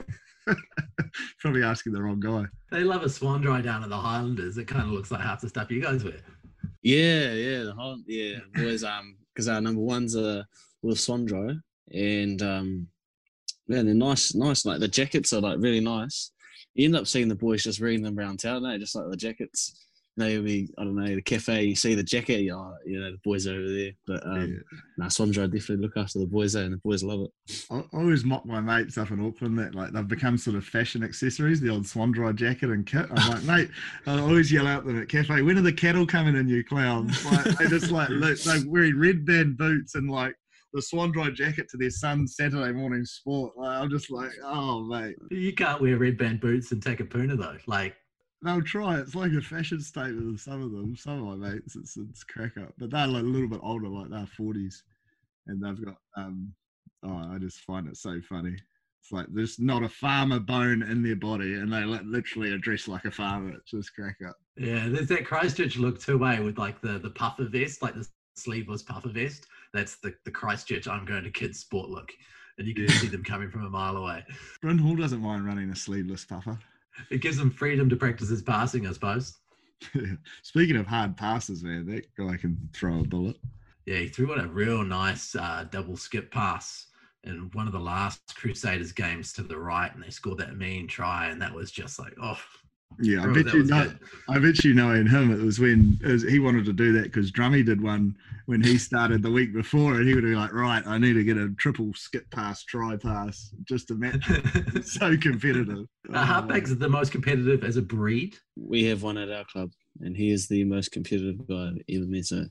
S6: probably asking the wrong guy.
S4: They love a swan dry down at the Highlanders. It kind of looks like half the stuff you guys wear.
S5: Yeah, boys. Because our number ones are with swan dry, and they're nice. Like the jackets are like really nice. You end up seeing the boys just wearing them around town, just like the jackets. Maybe, I don't know, the cafe, you see the jacket, the boys are over there. But swan dry definitely look after the boys, and the boys love it.
S6: I always mock my mates up in Auckland that like they've become sort of fashion accessories, the old swan dry jacket and kit. I'm like, mate, I always yell out them at cafe, when are the cattle coming in, you clowns? Like, they just like, look, they're wearing red band boots and like the swan dry jacket to their son's Saturday morning sport. Like, I'm just like, oh, mate.
S4: You can't wear red band boots and take a puna though. Like,
S6: they'll try. It's like a fashion statement with some of them. Some of my mates, it's crack up. But they're like a little bit older, like they're 40s. And they've got, I just find it so funny. It's like there's not a farmer bone in their body, and they literally are dressed like a farmer. It's just crack up.
S4: Yeah, there's that Christchurch look too, with like the puffer vest, like the sleeveless puffer vest. That's the Christchurch I'm going to kids sport look. And you can see them coming from a mile away.
S6: Bryn Hall doesn't mind running a sleeveless puffer.
S4: It gives him freedom to practice his passing, I suppose.
S6: Speaking of hard passes, man, that guy can throw a bullet.
S4: Yeah, he threw a real nice double skip pass in one of the last Crusaders games to the right, and they scored that mean try, and that was just like, oh.
S6: Yeah,
S4: bro,
S6: I bet you knowing him, it was when he wanted to do that because Drummy did one when he started the week before, and he would be like, right, I need to get a triple skip pass, try pass, just to match. It's so competitive.
S5: Halfbacks
S4: are the most competitive as a breed.
S5: We have one at our club, and he is the most competitive guy I've ever met. So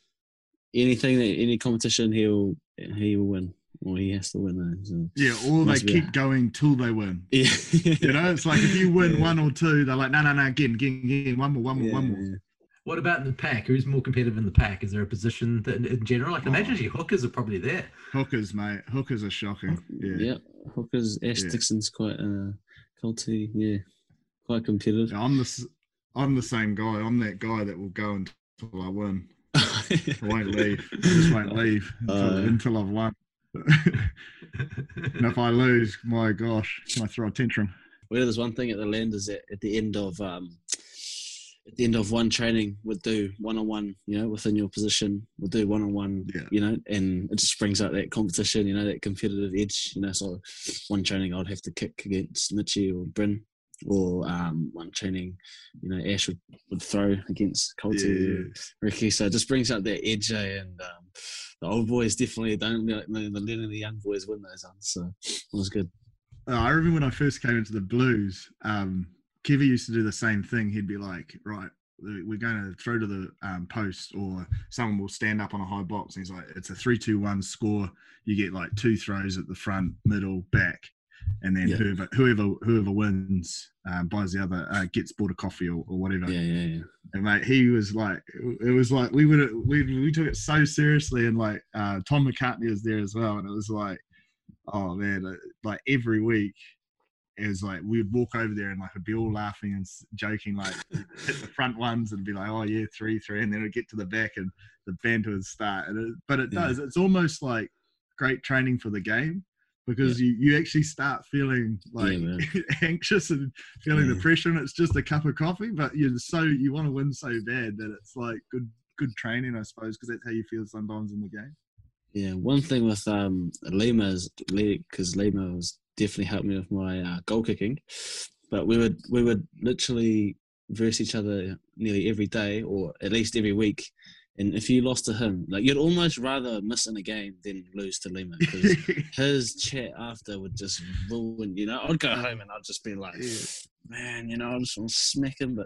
S5: any competition, he will win. Well, he has to win though. So
S6: yeah, or they keep going till they win.
S5: Yeah.
S6: It's like if you win one or two, they're like, no, again, one more.
S5: Yeah.
S4: What about in the pack? Who's more competitive in the pack? Is there a position that in general? I can imagine your hookers are probably there.
S6: Hookers, mate. Hookers are shocking. Yeah.
S5: Hookers. Ash Dixon's quite culty. Yeah, quite competitive.
S6: Yeah, I'm the same guy. I'm that guy that will go until I win. I won't leave. I just won't leave until I've won. And if I lose, my gosh, can I throw a tantrum?
S5: Well, there's one thing at the land is that at the end of one training, we'd do one-on-one, within your position, we'd do one-on-one, and it just brings out that competition, that competitive edge, so one training I'd have to kick against Mitchie or Bryn, or one training, Ash would throw against Colty or Ricky, so it just brings out that edge, and the old boys definitely don't letting the young boys win those ones, so it was good.
S6: I remember when I first came into the Blues, Kevy used to do the same thing. He'd be like, right, we're going to throw to the post, or someone will stand up on a high box, and he's like, it's a 3-2-1 score. You get like 2 throws at the front, middle, back, and then whoever wins buys the other, gets bought a coffee or whatever.
S5: Yeah.
S6: And mate, he was like, it was like we took it so seriously, and like Tom McCartney was there as well, and it was like, oh man, like every week it was like we'd walk over there and like it'd be all laughing and joking, like hit the front ones and be like, oh yeah, 3-3, and then it'd get to the back and the banter would start. But it does. It's almost like great training for the game, because you actually start feeling like anxious and feeling the pressure, and it's just a cup of coffee, but you want to win so bad that it's like good training, I suppose, because that's how you feel sometimes in the game.
S5: Yeah, one thing with Lima is because Lima was definitely helped me with my goal kicking, but we would literally verse each other nearly every day, or at least every week. And if you lost to him, like you'd almost rather miss in a game than lose to Lima, because his chat after would just ruin. I'd go home and I'd just be like, man, I just want to smack him. But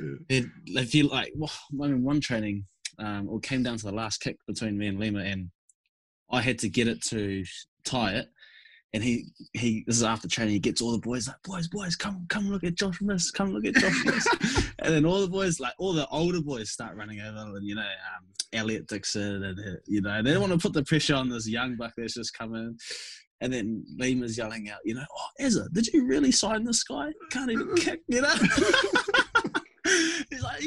S5: if you like, one training, it came down to the last kick between me and Lima, and I had to get it to tie it. And he this is after training, he gets all the boys like, boys, come look at Josh Miss, come look at Josh Miss. And then all the boys, like all the older boys, start running over, and Elliot Dixon, and they don't want to put the pressure on this young buck that's just come in. And then Lima's yelling out, oh, Ezra, did you really sign this guy? Can't even kick, He's like, he can't even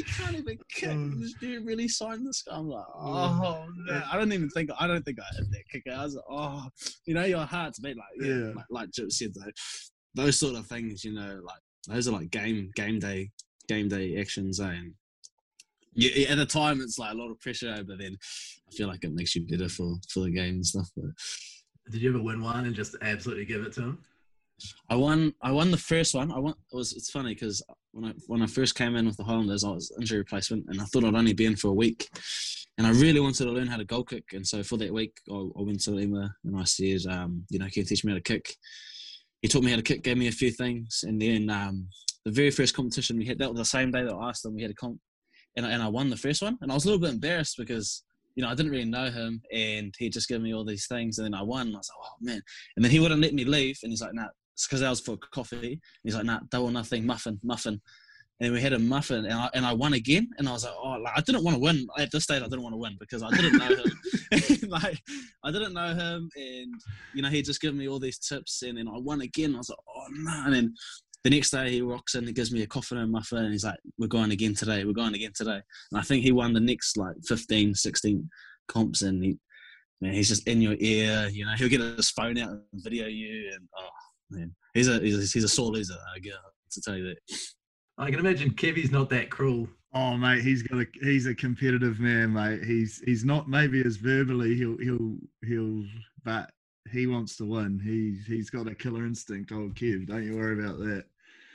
S5: give a kick. Did you really sign this guy? I'm like, oh man, I don't think I hit that kick. I was like, oh, your heart's beat like Jip said though. Those sort of things, like those are like game day actions, and yeah, at the time it's like a lot of pressure, but then I feel like it makes you better for the game and stuff. But
S4: did you ever win one and just absolutely give it to him?
S5: I won the first one. It's funny because when I first came in with the Highlanders, I was injury replacement, and I thought I'd only be in for a week, and I really wanted to learn how to goal kick. And so for that week, I went to Lima and I said, can you teach me how to kick? He taught me how to kick, gave me a few things, and then the very first competition we had, that was the same day that I asked him, we had a comp, and I won the first one, and I was a little bit embarrassed because I didn't really know him, and he just gave me all these things, and then I won, and I was like, oh man, and then he wouldn't let me leave, and he's like, nah. It's because I was for coffee. And he's like, nah, double nothing, muffin. And we had a muffin, and I won again. And I was like, oh, I didn't want to win. At this stage, I didn't want to win because I didn't know him. I didn't know him, and he just gave me all these tips, and then I won again. I was like, oh no. And then the next day he walks in, he gives me a coffee and a muffin, and he's like, we're going again today. And I think he won the next 15, 16 comps, and he's just in your ear. He'll get his phone out and video you, and man, he's a sore loser. I get to tell you that.
S4: I can imagine Kevy's not that cruel.
S6: Oh mate, he's a competitive man, mate. He's not maybe as verbally he'll but he wants to win. He's got a killer instinct, old Kev. Don't you worry about that.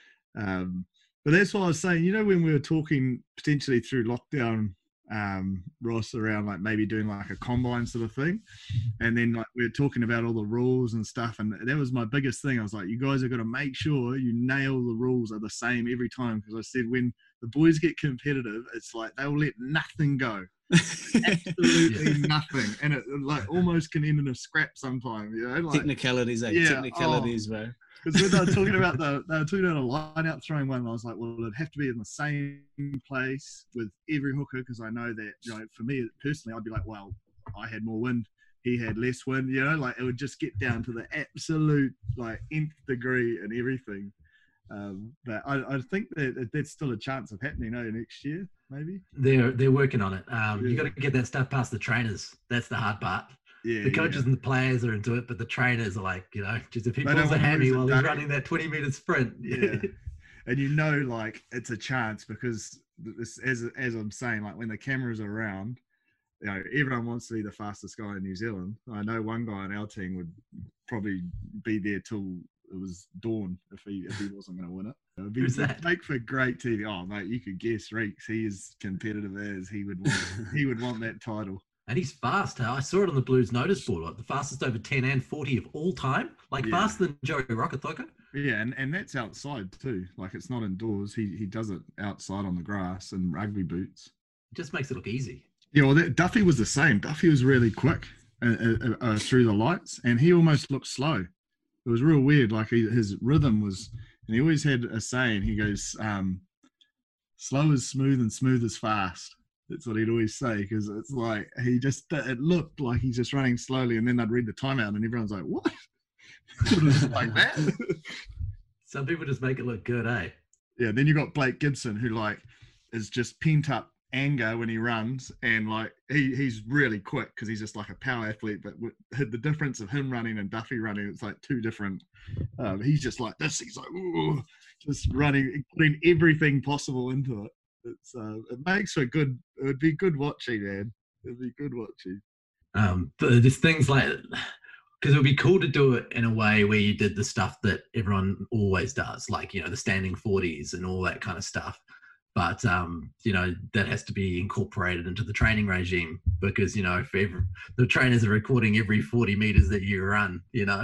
S6: But that's what I was saying. When we were talking potentially through lockdown, Ross, around maybe doing a combine sort of thing, and then we were talking about all the rules and stuff, and that was my biggest thing. I was like, you guys are going to make sure you nail the rules are the same every time, because I said when the boys get competitive, it's like they'll let nothing go. Absolutely nothing, and it almost can end in a scrap sometimes.
S5: Technicalities, technicalities, bro.
S6: Because when they were talking about a line out throwing one, I was like, well, it'd have to be in the same place with every hooker, because I know that, for me personally, I'd be like, well, I had more wind, he had less wind, it would just get down to the absolute nth degree and everything. But I think that that's still a chance of happening next year, maybe.
S4: They're working on it. You got to get that stuff past the trainers. That's the hard part. Yeah, the coaches and the players are into it, but the trainers are like, just if he pulls a hammy while he's running that 20-meter sprint. Yeah.
S6: And it's a chance, because this, as I'm saying, when the cameras are around, everyone wants to be the fastest guy in New Zealand. I know one guy on our team would probably be there till it was dawn if he wasn't going to win it.
S4: Who's that?
S6: Make for great TV. Oh mate, you could guess Reeks. He is competitive as he would want that title.
S4: And he's fast. I saw it on the Blues notice board, the fastest over 10 and 40 of all time. Faster than Joey Rokitoko.
S6: Yeah, and that's outside too. It's not indoors. He does it outside on the grass in rugby boots.
S4: It just makes it look easy.
S6: Yeah, well, Duffy was the same. Duffy was really quick through the lights, and he almost looked slow. It was real weird. His rhythm was, and he always had a saying. He goes, slow is smooth and smooth is fast. That's what he'd always say, because it's it looked like he's just running slowly, and then I'd read the timeout and everyone's like, what? It was like that.
S4: Some people just make it look good, eh?
S6: Yeah, then you got Blake Gibson, who is just pent up anger when he runs, and he's really quick because he's just a power athlete, but the difference of him running and Duffy running, it's two different. He's just like this. He's ooh, just running, putting everything possible into it. It's it makes for good. It would be good watching, man. It'd be good watching.
S4: But there's things because it would be cool to do it in a way where you did the stuff that everyone always does, the standing 40s and all that kind of stuff. But that has to be incorporated into the training regime, because if the trainers are recording every 40 meters that you run, Yeah.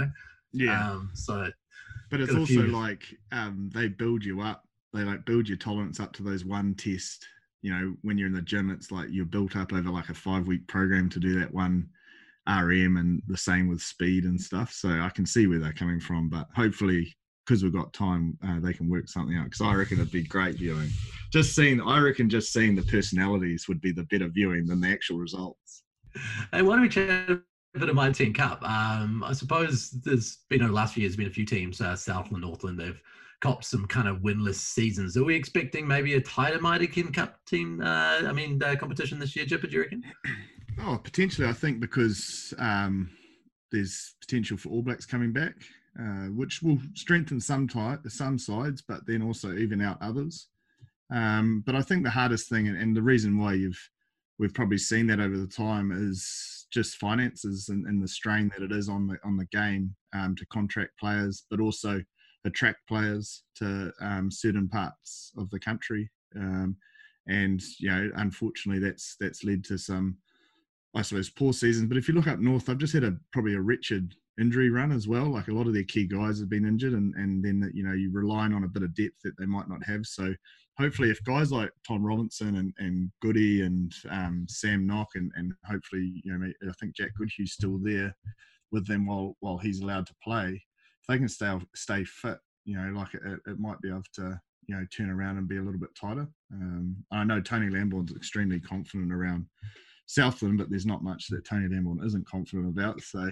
S6: But it's also they build you up. They build your tolerance up to those one test. When you're in the gym, it's you're built up over a 5-week program to do that one RM, and the same with speed and stuff. So I can see where they're coming from, but hopefully, because we've got time, they can work something out. Because I reckon it'd be great viewing. Just seeing the personalities would be the better viewing than the actual results.
S4: Hey, why don't we chat a bit of my team cup? I suppose there's been over the last few years been a few teams, Southland, Northland. They've copped some kind of winless seasons. Are we expecting maybe a tighter Mitre 10 Cup team? Competition this year, Jipper? Do you reckon?
S6: Oh, potentially. I think because there's potential for All Blacks coming back, which will strengthen some sides, but then also even out others. But I think the hardest thing, and the reason why we've probably seen that over the time, is just finances and the strain that it is on the game to contract players, but also attract players to certain parts of the country. And unfortunately, that's led to some, I suppose, poor seasons. But if you look up north, I've just had probably a wretched injury run as well. Like a lot of their key guys have been injured, and then you're relying on a bit of depth that they might not have. So hopefully, if guys like Tom Robinson and Goody and Sam Knock and hopefully I think Jack Goodhue's still there with them while he's allowed to play, if they can stay fit, it might be able to turn around and be a little bit tighter. I know Tony Lamborn's extremely confident around Southland, but there's not much that Tony Lamborn isn't confident about. So,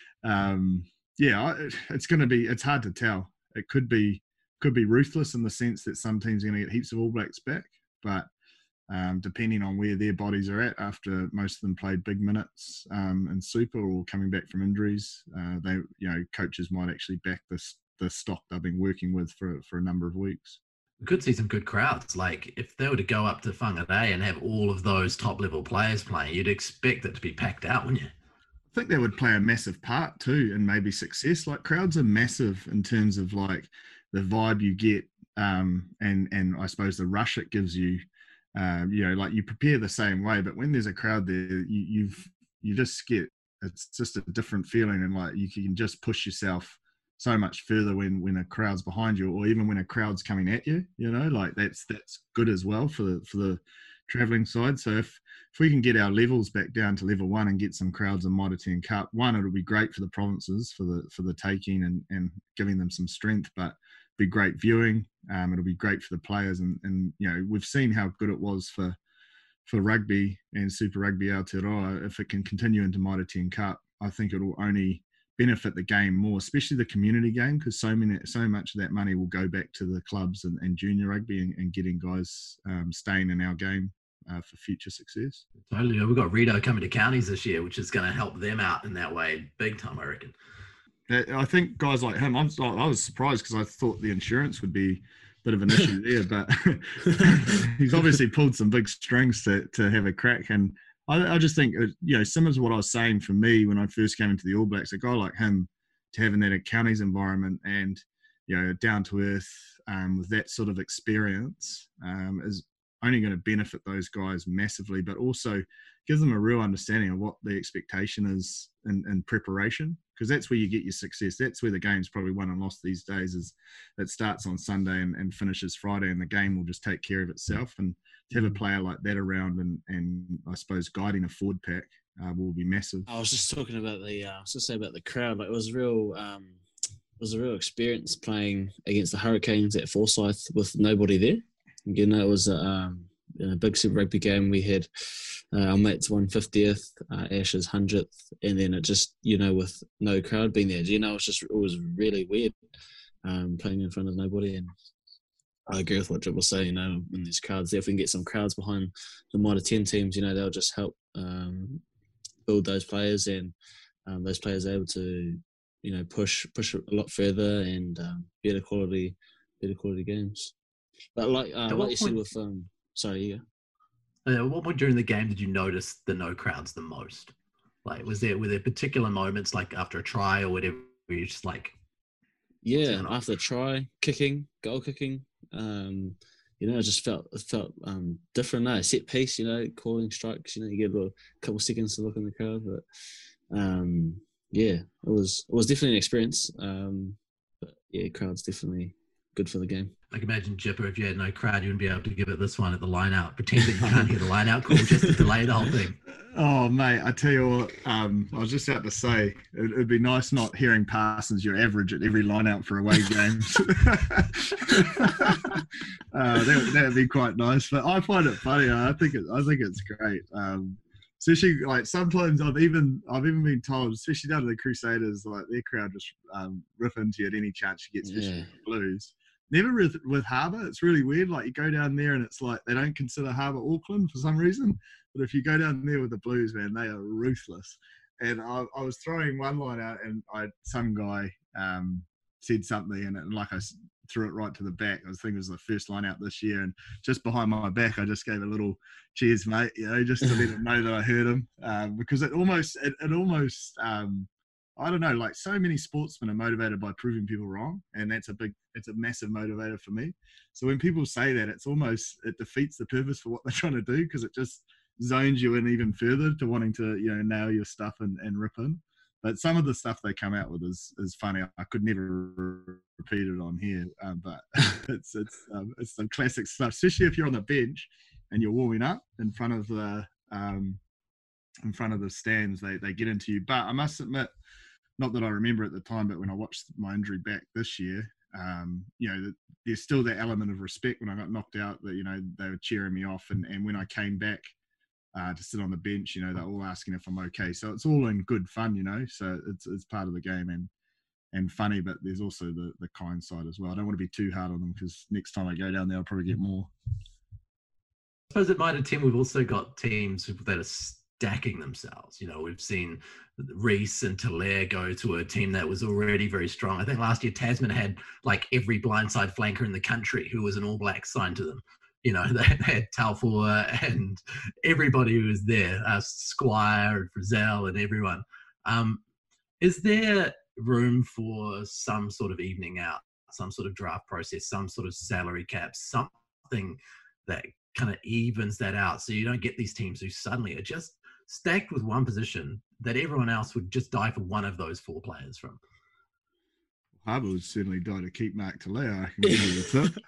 S6: it's hard to tell. It could be ruthless in the sense that some teams are going to get heaps of All Blacks back, but depending on where their bodies are at after most of them played big minutes in Super or coming back from injuries, coaches might actually back the stock they've been working with for a number of weeks.
S4: We could see some good crowds. Like if they were to go up to Whangarei and have all of those top level players playing, you'd expect it to be packed out, wouldn't you?
S6: I think that would play a massive part too in maybe success. Like crowds are massive in terms of like the vibe you get and I suppose the rush it gives you. Like you prepare the same way, but when there's a crowd there, you just get, it's just a different feeling, and like you can just push yourself so much further when a crowd's behind you, or even when a crowd's coming at you. Like that's good as well for the travelling side. So if we can get our levels back down to level 1 and get some crowds in Mitre 10 Cup, it'll be great for the provinces for the taking and giving them some strength, but be great viewing. It'll be great for the players, and we've seen how good it was for rugby and Super Rugby Aotearoa. If it can continue into Mitre 10 Cup, I think it'll only benefit the game more, especially the community game, because so much of that money will go back to the clubs and junior rugby and getting guys staying in our game for future success.
S4: Totally. We've got Rito coming to counties this year, which is going to help them out in that way big time, I reckon.
S6: I think guys like him, I was surprised because I thought the insurance would be a bit of an issue there, but he's obviously pulled some big strings to have a crack. And I just think, similar to what I was saying for me when I first came into the All Blacks, a guy like him to have in that counties environment and, down to earth with that sort of experience is only going to benefit those guys massively, but also gives them a real understanding of what the expectation is in preparation, because that's where you get your success. That's where the game's probably won and lost these days, is it starts on Sunday and finishes Friday, and the game will just take care of itself. And to have a player like that around and I suppose guiding a forward pack will be massive.
S5: I was just talking about the crowd. Like it was a real experience playing against the Hurricanes at Forsyth with nobody there. It was in a big Super Rugby game. We had our mates 150th, Ash's 100th, and then it just, with no crowd being there. It was really weird playing in front of nobody. And I agree with what Drip was saying, when there's crowds there, if we can get some crowds behind the Mitre 10 teams, they'll just help build those players, and those players are able to, push a lot further and better quality games. But like you said with sorry, yeah.
S4: At what point during the game did you notice the no crowds the most? Like, were there particular moments, like after a try or whatever, where you just like?
S5: Yeah, after a try, goal kicking. I just felt different. Set piece, calling strikes. You get a couple seconds to look in the crowd, but it was definitely an experience. But yeah, crowd's definitely good for the game. I
S4: can imagine, Jipper, if you had no crowd, you wouldn't be able to give it this one at the line out. Pretend that you can't hear the line out call just to delay the whole thing.
S6: Oh, mate, I tell you what, I was just about to say, it'd be nice not hearing Parsons your average at every line out for away games. That would be quite nice. But I find it funny. I think it's great. Especially like sometimes I've even been told, especially down to the Crusaders, like their crowd just rip into you at any chance you get, especially the Blues. never with Harbour. It's really weird. Like you go down there and it's like they don't consider Harbour Auckland for some reason. But if you go down there with the Blues, man, they are ruthless. And I was throwing one line out, and some guy said something, and like I threw it right to the back. I think it was the first line out this year, and just behind my back, I just gave a little cheers, mate, just to let him know that I heard him, because it almost I don't know, like so many sportsmen are motivated by proving people wrong, and it's a massive motivator for me. So when people say that, it defeats the purpose for what they're trying to do, because it just zones you in even further to wanting to nail your stuff and rip in. But some of the stuff they come out with is funny. I could never repeat it on here, but it's some classic stuff, especially if you're on the bench and you're warming up in front of the stands. They get into you. But I must admit, not that I remember at the time, but when I watched my injury back this year, there's still that element of respect when I got knocked out, that they were cheering me off, and when I came back to sit on the bench, they're all asking if I'm okay. So it's all in good fun, so it's part of the game and funny, but there's also the kind side as well. I don't want to be too hard on them, because next time I go down there, I'll probably get more.
S4: I suppose at Mitre 10, we've also got teams that are stacking themselves. We've seen Reese and Talair go to a team that was already very strong. I think last year Tasman had like every blindside flanker in the country who was an All Black signed to them. They had Taufua and everybody who was there, Squire and Frizzell and everyone. Is there room for some sort of evening out, some sort of draft process, some sort of salary cap, something that kind of evens that out, so you don't get these teams who suddenly are just stacked with one position that everyone else would just die for one of those four players from?
S6: Harbour would certainly die to keep Mark Talair, I can give you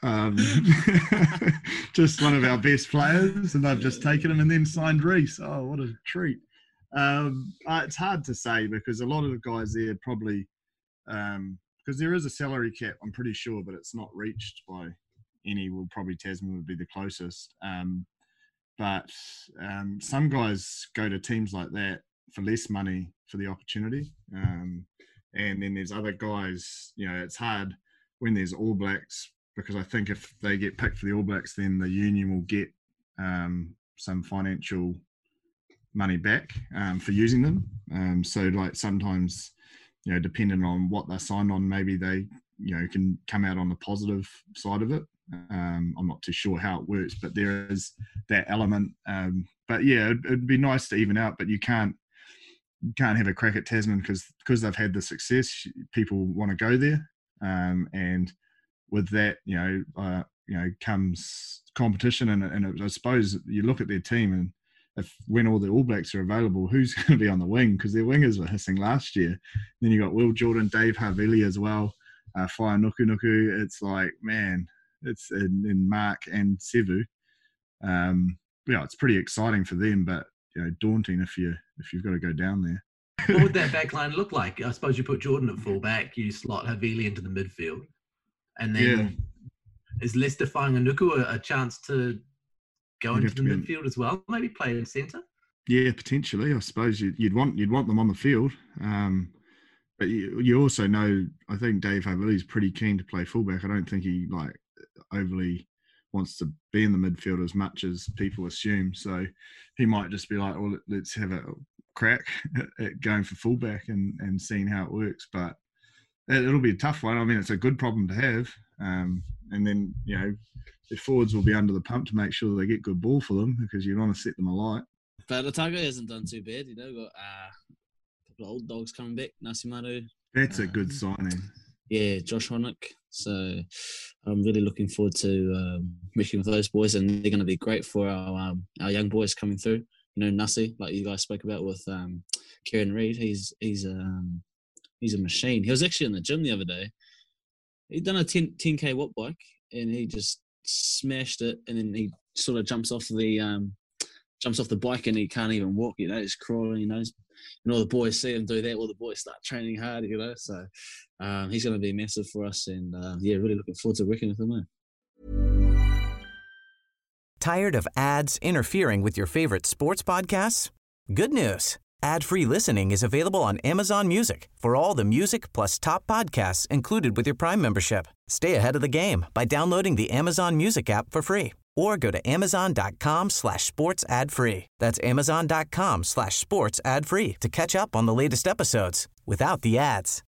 S6: the tip. Just one of our best players, and they've just taken him and then signed Reese. Oh, what a treat. It's hard to say, because a lot of the guys there probably, because there is a salary cap, I'm pretty sure, but it's not reached by any. Well, probably Tasman would be the closest. But some guys go to teams like that for less money for the opportunity. And then there's other guys, it's hard when there's All Blacks, because I think if they get picked for the All Blacks, then the union will get some financial money back for using them. So like sometimes, depending on what they're signed on, maybe they, can come out on the positive side of it. I'm not too sure how it works, but there is that element. But yeah, it'd be nice to even out, but you can't have a crack at Tasman because they've had the success. People want to go there, and with that, comes competition, and I suppose you look at their team, and when all the All Blacks are available, who's going to be on the wing? Because their wingers were hissing last year. Then you got Will Jordan, Dave Havili as well, Whai Nuku. It's like, man, it's in Mark and Sevu. It's pretty exciting for them, but daunting if you've got to go down there.
S4: What would that back line look like? I suppose you put Jordan at fullback, you slot Havili into the midfield, and then is Lester Whanganuku a chance to go into the midfield as well? Maybe play in centre?
S6: Yeah, potentially. I suppose you'd want them on the field. But you also know, I think Dave Havili's pretty keen to play fullback. I don't think he overly wants to be in the midfield as much as people assume. So he might just be like, well, let's have a crack at going for fullback and seeing how it works. But it'll be a tough one. I mean, it's a good problem to have. And then, the forwards will be under the pump to make sure they get good ball for them, because you want to set them alight.
S5: But Otago hasn't done too bad. Got a couple of old dogs coming back. Nasimaru.
S6: That's a good signing.
S5: Yeah, Josh Honick. So I'm really looking forward to working with those boys, and they're going to be great for our young boys coming through. Nasi, like you guys spoke about with Kieran Reid, he's a machine. He was actually in the gym the other day. He'd done a 10K watt bike, and he just smashed it, and then he sort of jumps off the bike, and he can't even walk. He's crawling. And all the boys see him do that. All the boys start training hard. So he's going to be massive for us, and really looking forward to working with him.
S3: Tired of ads interfering with your favorite sports podcasts? Good news. Ad-free listening is available on Amazon Music for all the music plus top podcasts included with your Prime membership. Stay ahead of the game by downloading the Amazon Music app for free or go to amazon.com/sports ad free. That's amazon.com/sports ad free to catch up on the latest episodes without the ads.